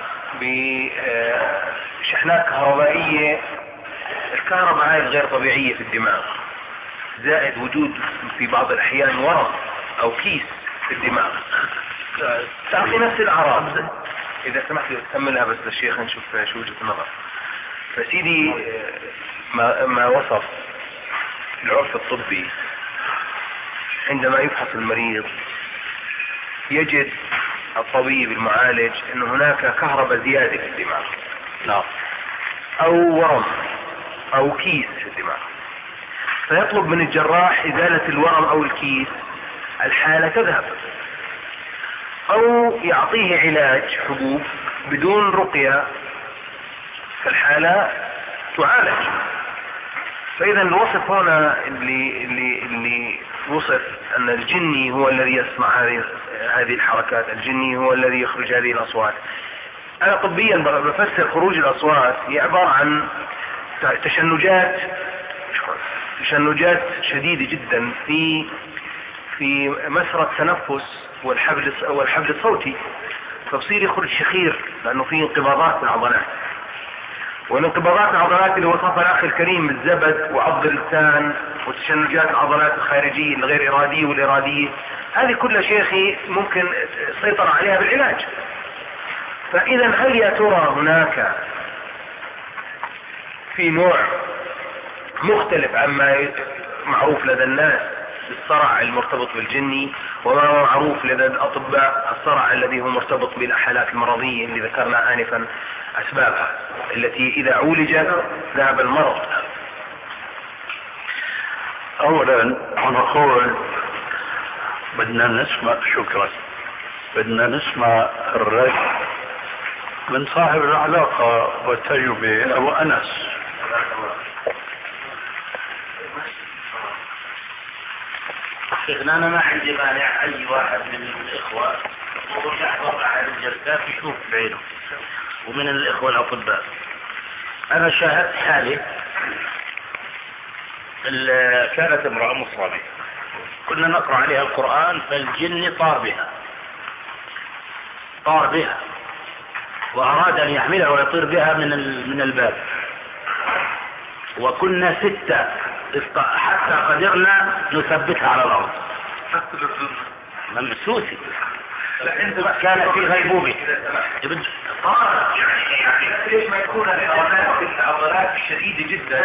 S6: بشحنات كهربائية. الكهرباء هاي غير طبيعية في الدماغ، زائد وجود في بعض الأحيان ورم أو كيس في الدماغ تعطي نفس الأعراض. إذا سمحت تكملها بس للشيخ نشوف شو وجهة النظر. فسيدي ما, ما وصف العرف الطبي عندما يفحص المريض يجد الطبيب المعالج أن هناك كهرباء زيادة في الدماغ،
S4: نعم،
S6: أو ورم أو كيس في الدماغ، فيطلب من الجراح إزالة الورم أو الكيس، الحالة تذهب، أو يعطيه علاج حبوب بدون رقية فالحالة تعالج. فإذا الوصف هنا اللي اللي اللي وصف أن الجني هو الذي يسمع هذه هذه الحركات، الجني هو الذي يخرج هذه الأصوات. أنا طبيا بفسر خروج الأصوات هي عبارة عن تشنجات تشنجات شديدة جدا في في مسرى التنفس والحبل والحبل الصوتي، فبصير يخرج شخير لأنه فيه انقباضات في العضلات، والانقباضات العضلات اللي وصفها الأخ الكريم بالزبد وعض اللسان وتشنجات العضلات الخارجية الغير إرادية والإرادية، هذه كلها شيخي ممكن السيطرة عليها بالعلاج. فإذا هل يا ترى هناك في نوع مختلف عما معروف لدى الناس بالصرع المرتبط بالجني، وما هو معروف لدى الأطباء الصرع الذي هو مرتبط بالحالات المرضية اللي ذكرنا آنفا أسبابها التي إذا عولجت ذهب المرض؟
S4: أولا نقول بدنا نسمع، شكرا، بدنا نسمع الرأي من صاحب العلاقة والتجربة أبو أنس.
S7: شيخنا أنا ما عندي مانع أي واحد من الإخوة ويحضر أحد الجلسات يشوف بعينه، ومن الإخوة الأطباء. أنا شاهدت حالي كانت امرأة مصابة كنا نقرأ عليها القرآن، فالجن طار بها طار بها وأراد أن يحملها ويطير بها من من الباب، وكنا ستة حتى قدرنا نثبتها على الأرض ممسوسة، كان في غيبوبة.
S6: ليش ما يكون العضلات شديدة جدا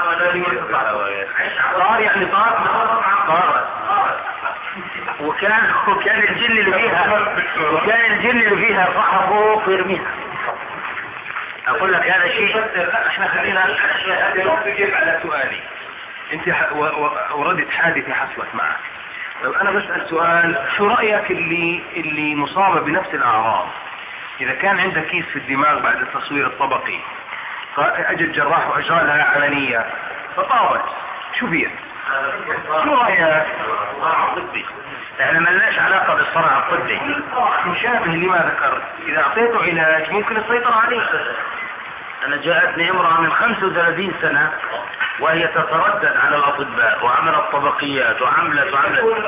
S7: طار يعني طار طار وكان وكان الجن اللي فيها وكان الجن اللي فيها صحى فوق ويرميها. اقول لك هذا شيء احنا خلينا
S6: تجيب على سؤالي. انت وردت حادثة حصلت معك، طب انا بسأل سؤال، شو رأيك اللي اللي مصابة بنفس الاعراض اذا كان عندها كيس في الدماغ بعد التصوير الطبقي، اجى الجراح واجرى لها عملية فطابت، شو فيها؟ شو رأيك؟
S7: احنا ملناش علاقة بالصرع الطبي،
S6: مشابه لما ذكرت، اذا اعطيته علاج ممكن يسيطر عليه.
S7: انا جاءتني امرأة من خمسة وثلاثين سنة وهي تتردد على الاطباء وعملت طبقيات وعملت وعملت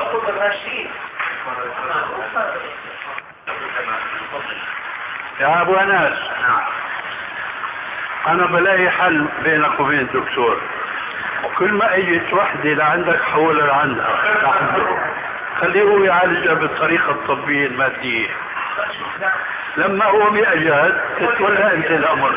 S4: يا ابو انس، انا بلاقي حل بينك وبين الدكتور، وكل ما اجت وحده لعندك حولها لعندها، خليه هو يعالجها بالطريقه الطبيه الماديه، لما هو بيأجل تتولى انت الامر.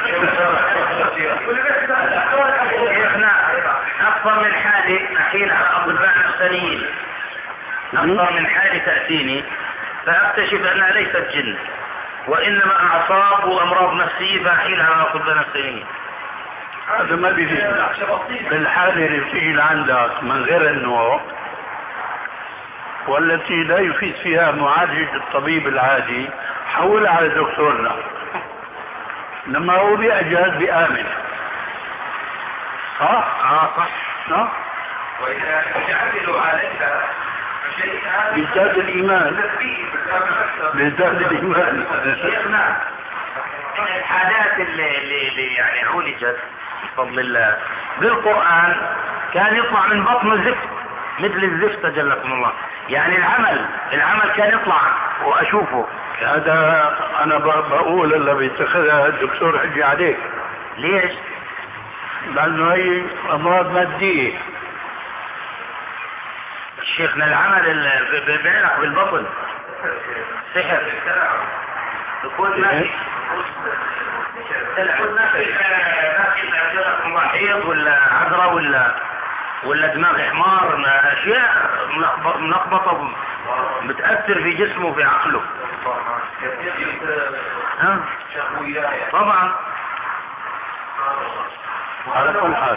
S7: احنا اكثر من حالي احيل على اطباء نفسانيين، اكثر من حالي تأتيني فاكتشف انها ليست جن وانما اعصاب وامراض نفسية، فاحيل على اطباء نفسانيين.
S4: هذا ما بيفيدنا. بالحالة اللي بتيجي لعندك من غير النوع والتي لا يفيد فيها معالجة الطبيب العادي، حولها على دكتورنا، لما هو بيأجل بيآمن. صح؟
S7: اه صح.
S4: صح؟
S6: واذا جعلوا عليها
S4: بيزداد الإيمان بيزداد الإيمان.
S7: شيخنا الحالات اللي, اللي يعني عولجت بفضل الله بالقرآن كان يطلع من بطن الزفت مثل الزفت جلكم الله، يعني العمل العمل كان يطلع واشوفه.
S4: هذا انا بقول اللي بيتخذها الدكتور حجي عليك.
S7: ليش؟
S4: لانه هي امراض ماديه.
S7: شيخنا العمل بيعلق بالبطن سحر يكون ماشي حيض ولا عذرة ولا ولا دماغ حمار، اشياء ملخبطه بتأثر في جسمه وفي عقله. ها طبعا
S4: على كل حال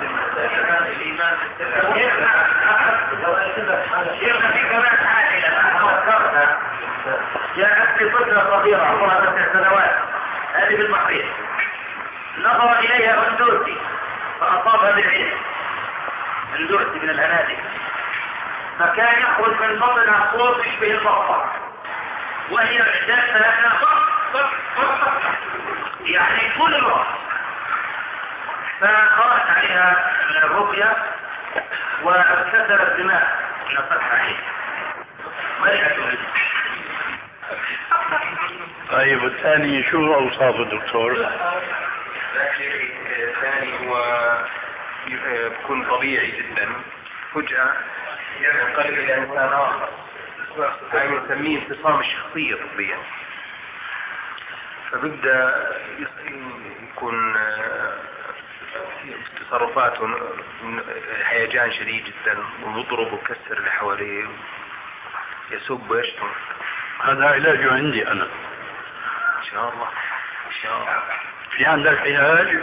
S7: جاءت لي طفلة صغيرة عمرها تسع سنوات، هذه بالمحيط، نظر إليها أندوسي فأصابها بالعين من درس من الأناديل، فكان يخرج من بطنها صوت يشبه البطة، وهي جالسة لها يعني طول الوقت. فقرأت عليها الرقية وكسر الدماء من الفتح عليها مرعة.
S4: طيب الثاني شو أوصاف الدكتور؟
S6: الثاني هو يكون طبيعي جدا، فجأة ينقلب إلى إنسان آخر، هاي نسميه انفصام الشخصية طبيا، فبدأ يكون تصرفاته هيجان شديد جدا، ويضرب ويكسر اللي حواليه، يسب ويشتم.
S4: هذا علاجه عندي أنا
S6: إن شاء الله. إن شاء الله.
S4: في عندك علاج؟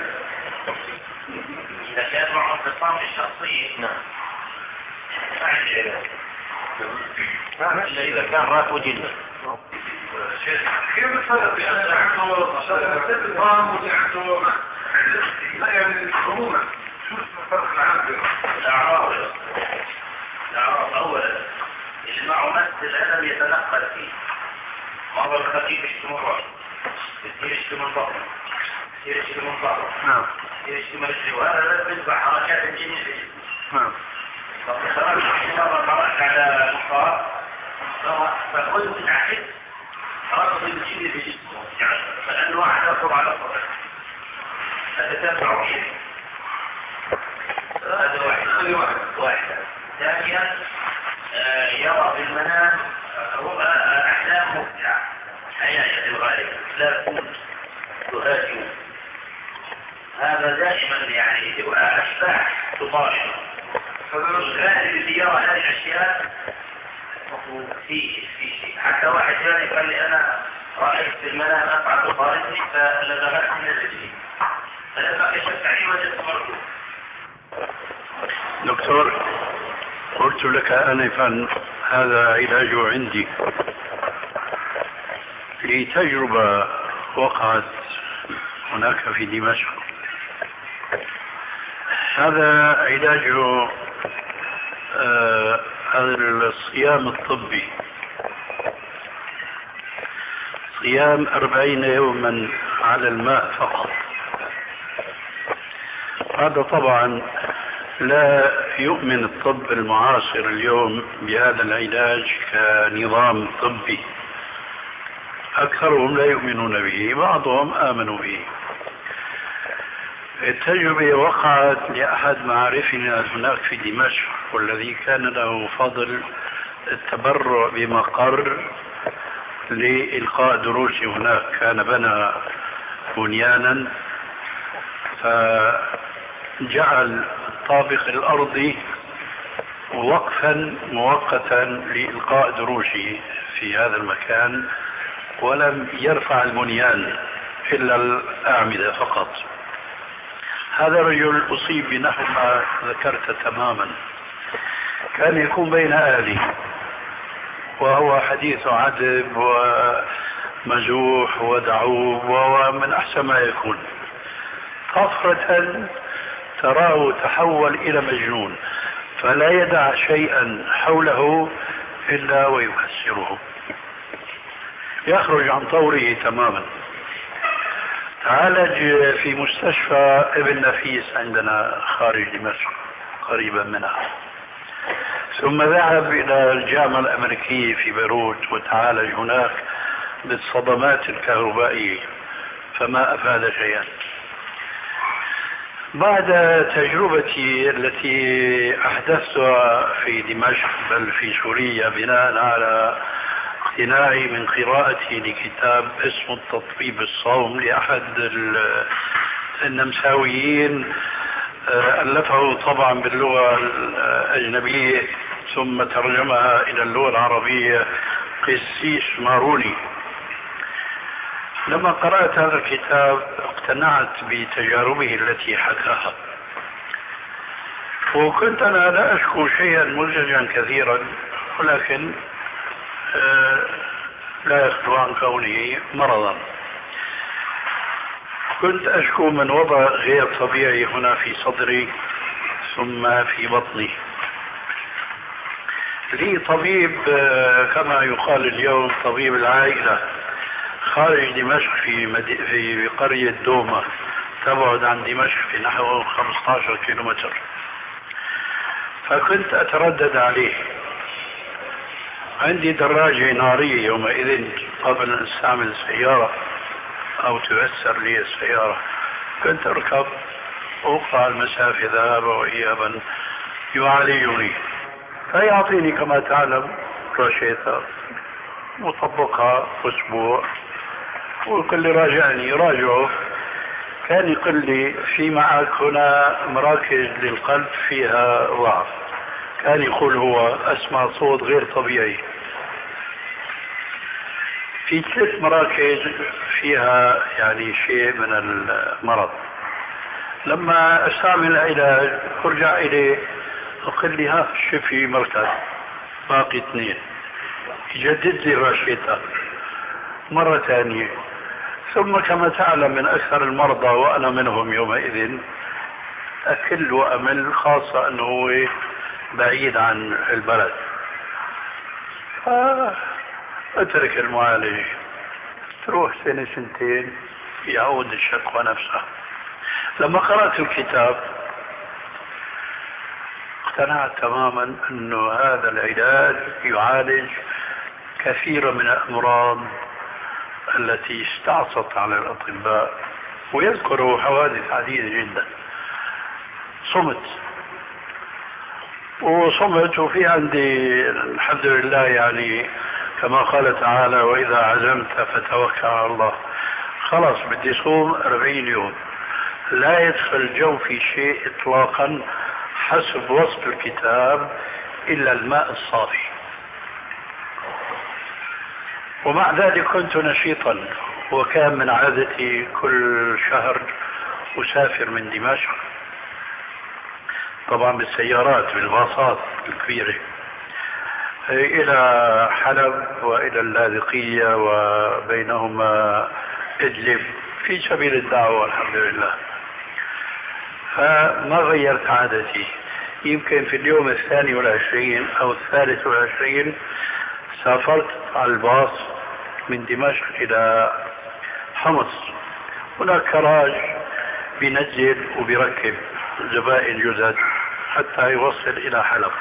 S7: إذا كان معه انفصام الشخصية نعم ما عندي علاج، إلا إذا كان راك وجنة.
S8: كيف الفرق بين عنده انفصام وعنده يعني عموما؟ شو الفرق العام بينهم؟
S7: الأعراض الأعراض أولا اللي معه مس الألم يتنقل فيه، مرة الخفيف يشتم الرأس، يصير يشتم البطن، يصير يشتم الظهر،
S6: نعم
S7: يصير يشتم الرجل، وهذا لا تتبع حركات الجن في الجسم.
S6: نعم.
S7: فخرجت مرة قرأت على مقال فكنت أحس حركة الجن في جسمه، يعني فالأنواع تأثر على الصدر أتتبع فيه. هذا واحد واحد. ثانيا يرى في المنام أحلام مبدعة حياة الغالب لا تكون تهاجم، هذا دائما يعني أشباح تطارد. الغالب اللي يرى هذه الأشياء في في شيء. حتى واحد ثاني قال لي أنا رأيت في المنام أفعل تطاردني فلغت من الرجل، فلما كشفت عليه وجدت مرضو.
S4: دكتور قلت لك آنفا هذا علاجه عندي لتجربة وقعت هناك في دمشق. هذا علاجه آه الصيام الطبي، صيام أربعين يوما على الماء فقط. هذا طبعا لا يؤمن الطب المعاصر اليوم بهذا العلاج كنظام طبي، أكثرهم لا يؤمنون به، بعضهم آمنوا به. التجربة وقعت لأحد معارفنا هناك في دمشق، والذي كان له فضل التبرع بمقر لإلقاء دروس هناك، كان بنى بنيانا فجعل الطابق الأرضي وقفا مؤقتا لإلقاء دروسه في هذا المكان، ولم يرفع البنيان إلا الأعمدة فقط. هذا الرجل أصيب بنحو ما ذكرت تماما، كان يكون بين أهله وهو حديث عذب ومزوح ودعوب ومن أحسن ما يكون، طفرة تراه تحول إلى مجنون، فلا يدع شيئا حوله إلا ويكسره، يخرج عن طوره تماما. عالج في مستشفى ابن نفيس عندنا خارج دمشق قريبا منها، ثم ذهب إلى الجامعة الأمريكية في بيروت وتعالج هناك بالصدمات الكهربائية، فما أفاد شيئا. بعد تجربتي التي أحدثتها في دمشق بل في سوريا بناء على اقتناعي من قراءتي لكتاب اسمه التطبيب الصوم لأحد النمساويين، ألفه طبعا باللغة الأجنبية ثم ترجمها إلى اللغة العربية قسيس ماروني. لما قرأت هذا الكتاب اقتنعت بتجاربه التي حكاها، وكنت أنا لا أشكو شيئا مزعجا كثيرا، ولكن لا يخلو عن كونه مرضا. كنت أشكو من وضع غير طبيعي هنا في صدري، ثم في بطني. لي طبيب كما يقال اليوم طبيب العائلة خارج دمشق في, مد... في قرية دومة تبعد عن دمشق في نحو خمسة عشر كيلومتر. فكنت أتردد عليه. عندي دراجة نارية يومئذ قبل أن أستعمل سيارة أو تيسر لي السيارة، كنت أركب أقطع المسافة ذهابا وإيابا يعالجني، فيعطيني كما تعلم روشيتا مطبقها أسبوع، ويقول لي راجعني راجعه. كان يقول لي في معك هنا مراكز للقلب فيها ضعف. كان يقول هو أسمع صوت غير طبيعي في ثلاث مراكز فيها يعني شيء من المرض. لما استعمل علاج ارجع اليه اقول لي ها شوفي مركز باقي اثنين، يجدد لي راشيتا مرة ثانية. ثم كما تعلم من اكثر المرضى وانا منهم يومئذ اكل وامل، خاصة انه هو بعيد عن البلد، فاترك المعالجة. تروح سنة سنتين يعود الشكوى نفسها. لما قرأت الكتاب اقتنعت تماما انه هذا العلاج يعالج كثير من الامراض التي استعصت على الاطباء، ويذكروا حوادث عديدة جدا. صمت وصمت وفي عندي الحمد لله يعني كما قال تعالى واذا عزمت فتوكل على الله. خلاص بدي صوم أربعين يوم، لا يدخل جو في شيء اطلاقا حسب وصف الكتاب الا الماء الصافي. ومع ذلك كنت نشيطا، وكان من عادتي كل شهر اسافر من دمشق طبعا بالسيارات بالباصات الكبيرة الى حلب والى اللاذقية وبينهما ادلب في سبيل الدعوة الحمد لله. فما غيرت عادتي. يمكن في اليوم الثاني والعشرين او الثالث والعشرين سافرت على الباص من دمشق الى حمص. هناك كراج بينزل وبيركب زبائن جدد حتى يوصل الى حلب.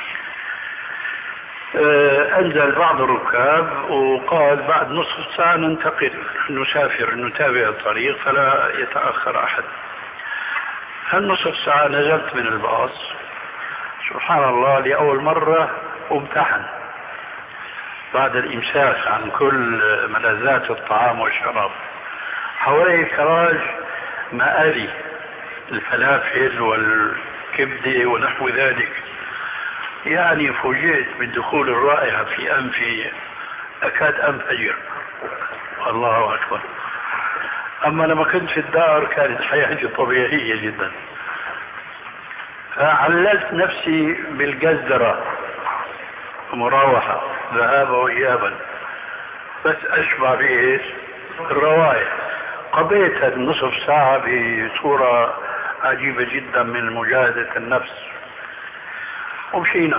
S4: انزل بعض الركاب وقال بعد نصف ساعة ننتقل نسافر نتابع الطريق فلا يتأخر احد. هالنصف ساعة نزلت من الباص، سبحان الله لأول مرة امتحن بعد الإمساك عن كل ملذات الطعام والشراب. حوالي كراج مآلي الفلافل والكبدة ونحو ذلك. يعني فوجئت بالدخول الرائحة في أنفي أكاد أنفجر. الله أكبر. أما لما كنت في الدار كانت حياتي طبيعية جدا. فعللت نفسي بالجزرة مراوحة ذهابا وإيابا بس أشبع بإيش الروائح. قضيت النصف ساعة بصورة عجيبة جدا من مجاهدة النفس ومشينا.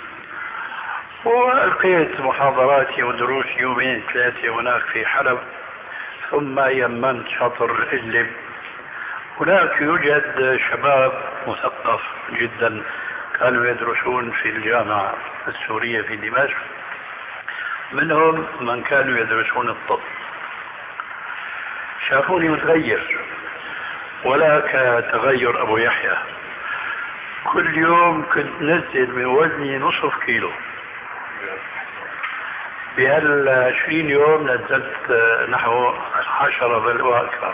S4: وألقيت محاضراتي ودروسي يومين ثلاثة هناك في حلب، ثم يمنت شطر إدلب. هناك يوجد شباب مثقف جدا كانوا يدرسون في الجامعة السورية في دمشق، منهم من كانوا يدرسون الطب. شافوني متغير ولا كتغير أبو يحيى. كل يوم كنت نزل من وزني نصف كيلو. بهالعشرين يوم نزلت نحو عشرة بل وأكثر.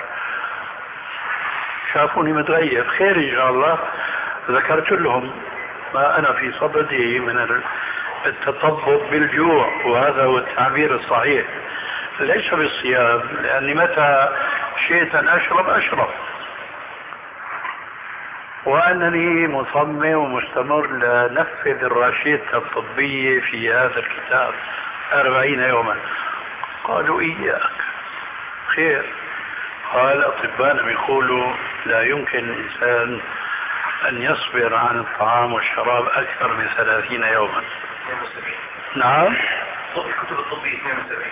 S4: شافوني متغير. خير إن شاء الله. ذكرت لهم ما أنا في صدده من التطبب بالجوع، وهذا هو التعبير الصحيح ليس بالصيام، لأني متى شئت أن أشرب أشرب، وأنني مصمم ومستمر لنفذ الراشدة الطبية في هذا الكتاب أربعين يوما. قالوا إياك خير. قال أطباء يقولوا لا يمكن الإنسان أن يصبر عن الطعام والشراب أكثر من ثلاثين يوما. نعم.
S6: الكتب الطبية اثنين وسبعين.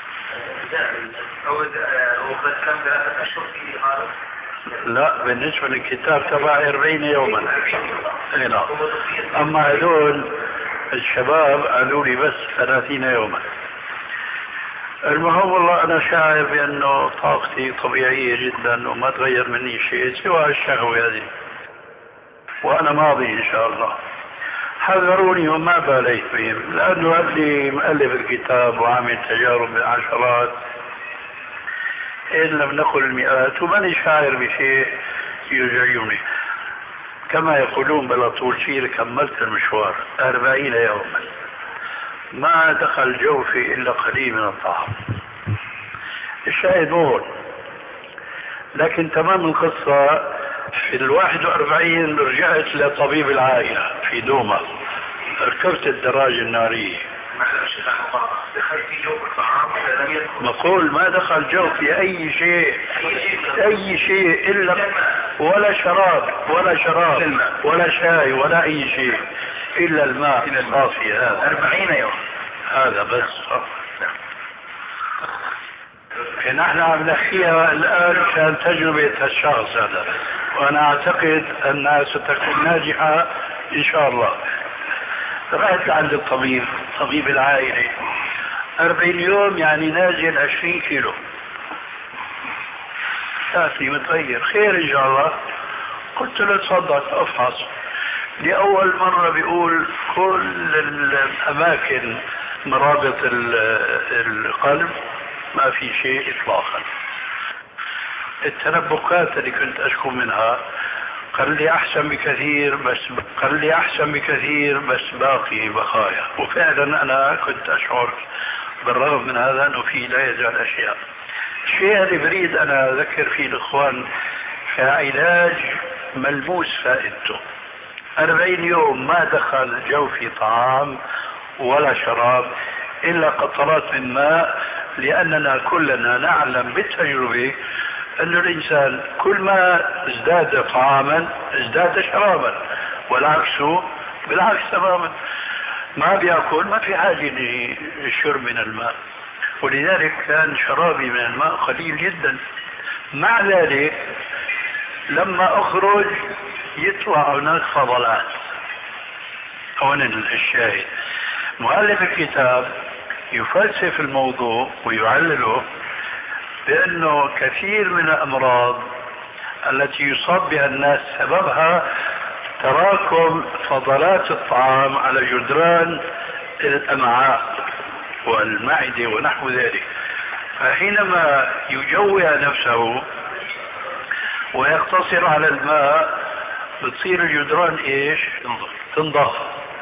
S6: أو أو كم ثلاثة أشهر في هذا.
S4: لا بالنسبة للكتاب تبع أربعين يوما. لا. أما هذول الشباب قالوا لي بس ثلاثين يوما. المهم والله أنا شاعر بأنه طاقتي طبيعية جدا وما تغير مني شيء سوى الشهوة هذه، وأنا ماضي إن شاء الله. حذروني وما باليت بهم، لأنه اللي مؤلف الكتاب وعامل تجارب بالعشرات إن لم نقل المئات، وماني شاعر بشيء يزعجني. كما يقولون بلا طول شيء كملت المشوار أربعين يوما ما دخل جوفي إلا قليل من الطعام. الشاهد مول. لكن تمام القصة في الواحد وأربعين رجعت لطبيب العائلة في دوما، ركبت الدراجة النارية.
S6: دخل في جوف الطعام
S4: مقول ما دخل جوفي أي شيء أي شيء إلا ولا شراب ولا شراب ولا شاي ولا أي شيء إلا الماء الصافي. هذا
S6: أربعين يوم
S4: هذا بس. نحن عم نحكيها الآن كان تجربة الشخص هذا، وأنا أعتقد أنها ستكون ناجحة إن شاء الله. رحت عند الطبيب طبيب العائلة، أربعين يوم يعني نازل عشرين كيلو. شافني متغير، خير إن شاء الله. قلت له تفضل أفحص. لأول مرة بيقول كل الأماكن مرابط القلب ما في شيء إطلاقا. التنبكات اللي كنت أشكو منها قال لي أحسن بكثير، بس قال لي أحسن بكثير بس باقي بقايا. وفعلا أنا كنت أشعر بالرغم من هذا أنه في لا يزال أشياء. الشيء اللي بريد أنا أذكر فيه الإخوان كعلاج ملموس فائدته. أربعين يوم ما دخل جوفي طعام ولا شراب إلا قطرات من ماء، لأننا كلنا نعلم بالتجربة أن الإنسان كل ما ازداد طعاما ازداد شرابا، والعكس بالعكس تماما. ما بيأكل ما في حاجة للشرب من الماء، ولذلك كان شرابي من الماء قليل جدا. مع ذلك لما أخرج يطلع هناك فضلات. هون الشاهد مؤلف الكتاب يفلسف الموضوع ويعلله بأنه كثير من الأمراض التي يصاب بها الناس سببها تراكم فضلات الطعام على جدران الأمعاء والمعدة ونحو ذلك. فحينما يجوع نفسه ويقتصر على الماء بتصير الجدران ايش؟ تنضخ،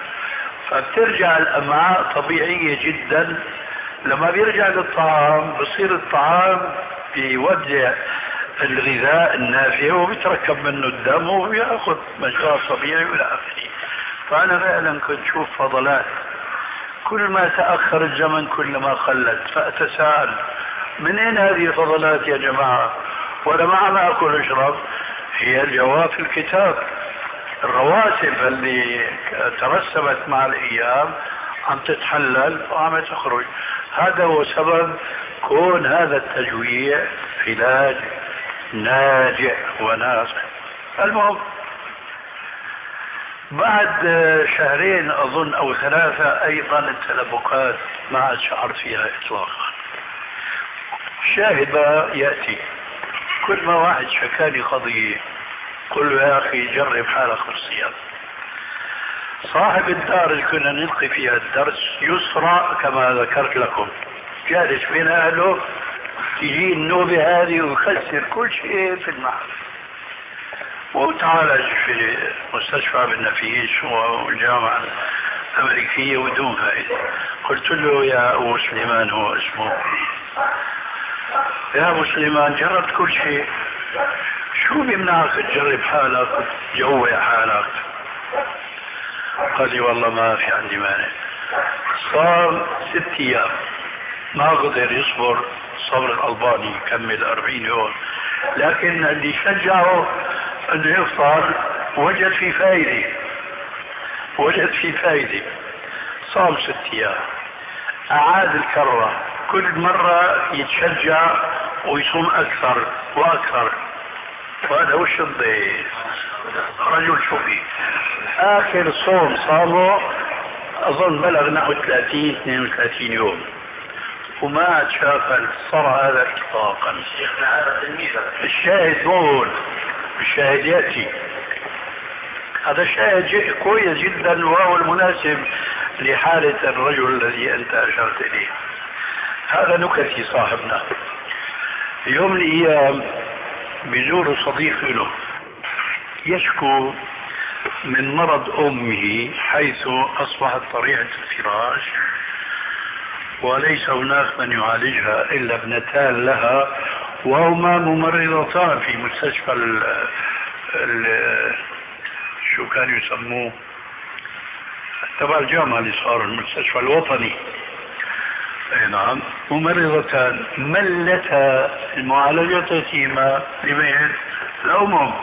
S4: فبترجع الأمعاء طبيعية جدا. لما بيرجع للطعام بصير الطعام بيودع الغذاء النافع وبيتركب منه الدم وبياخذ مجرى طبيعي والى اخره. فانا فعلا كنت اشوف فضلات، كل ما تاخر الزمن كل ما قلت. فاتساءل من اين هذه الفضلات يا جماعه؟ وانا ما عم اكل واشرب. هي الجواب في الكتاب. الرواسب اللي ترسبت مع الايام عم تتحلل وعم تخرج. هذا هو سبب كون هذا التجويع علاج ناجع ونافع. المهم بعد شهرين اظن او ثلاثة ايضا التلبكات ما عاد شعرت فيها اطلاقا. الشاهد ياتي كل ما واحد شكاني قضية قل له يا اخي جرب حالك بالصيام. صاحب الدار اللي كنا نلقي فيها الدرس يسرى كما ذكرت لكم، جالس بين اهله، تجي النوبة هذه ويخسر كل شيء في المحل وتعالج في مستشفى بالنفيس والجامعة الأمريكية ودون فائدة. قلت له يا أبو سليمان، هو اسمه، يا أبو سليمان جربت كل شيء، شو بيمنعك تجرب حالك وتجوع حالك؟ قال لي والله ما في عندي مانع. صار ست ايام ما قدر يصبر صبر الألباني يكمل أربعين يوم، لكن اللي شجعه انه يفطر وجد في فائدة وجد في فائدة صام ست ايام، اعاد الكرة، كل مرة يتشجع ويصوم اكثر واكثر. وهذا وش الضيف رجل شوفي اخر صوم صامه اظن بلغ نحو ثلاثين اثنين وثلاثين يوم وما تشافى صار هذا اطلاقا. الشاهد مول الشاهد ياتي، هذا شاهد كويس جدا وهو المناسب لحالة الرجل الذي انت اشرت اليه. هذا نكتي صاحبنا يوم من الايام بزور صديق له يشكو من مرض امه حيث اصبحت طريعة الفراش وليس هناك من يعالجها الا ابنتان لها وهما ممرضتان في مستشفى ال ال شو كانوا يسموه تبع الجامعة اللي صار المستشفى الوطني. اي نعم ممرضتان ملتا المعالجة يتيمة لمين؟ الأمم.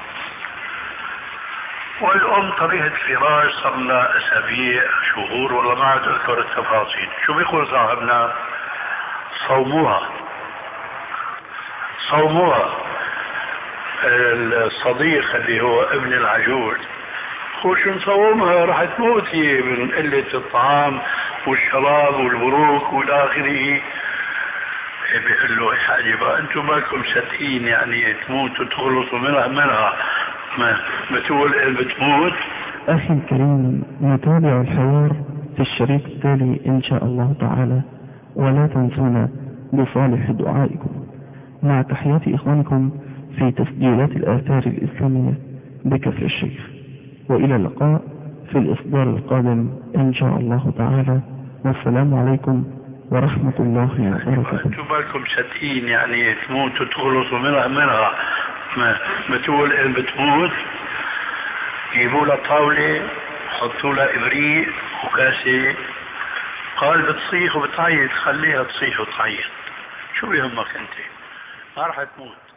S4: والأم طريقة الفراش صار لها أسابيع شهور والله ما عاد أذكر التفاصيل. شو بيقول صاحبنا؟ صوموها صوموها. الصديق اللي هو ابن العجوز هو شو نصومها راح تموتي من قلة الطعام والشراب والبروك والآخره. بيقول له حاجة بقى انتم مالكم صدقين يعني تموت وتخلصوا منها منها ما بتقول بتموت.
S3: أخي الكريم نتابع الحوار في الشريط التالي إن شاء الله تعالى، ولا تنسونا بصالح دعائكم مع تحيات إخوانكم في تسجيلات الآثار الإسلامية بكفر الشيخ. وإلى اللقاء في الإصدار القادم إن شاء الله تعالى، والسلام عليكم ورحمة الله وبركاته.
S4: انتم بالكم صدقين يعني تموت وتخلصوا منها منها ما بتقول بتموت. جيبوا لها طاولة حطوا لها إبريق وكاسة، قال بتصيح وبتعيط خليها تصيح وتعيط، شو يهمك انت ما راح تموت.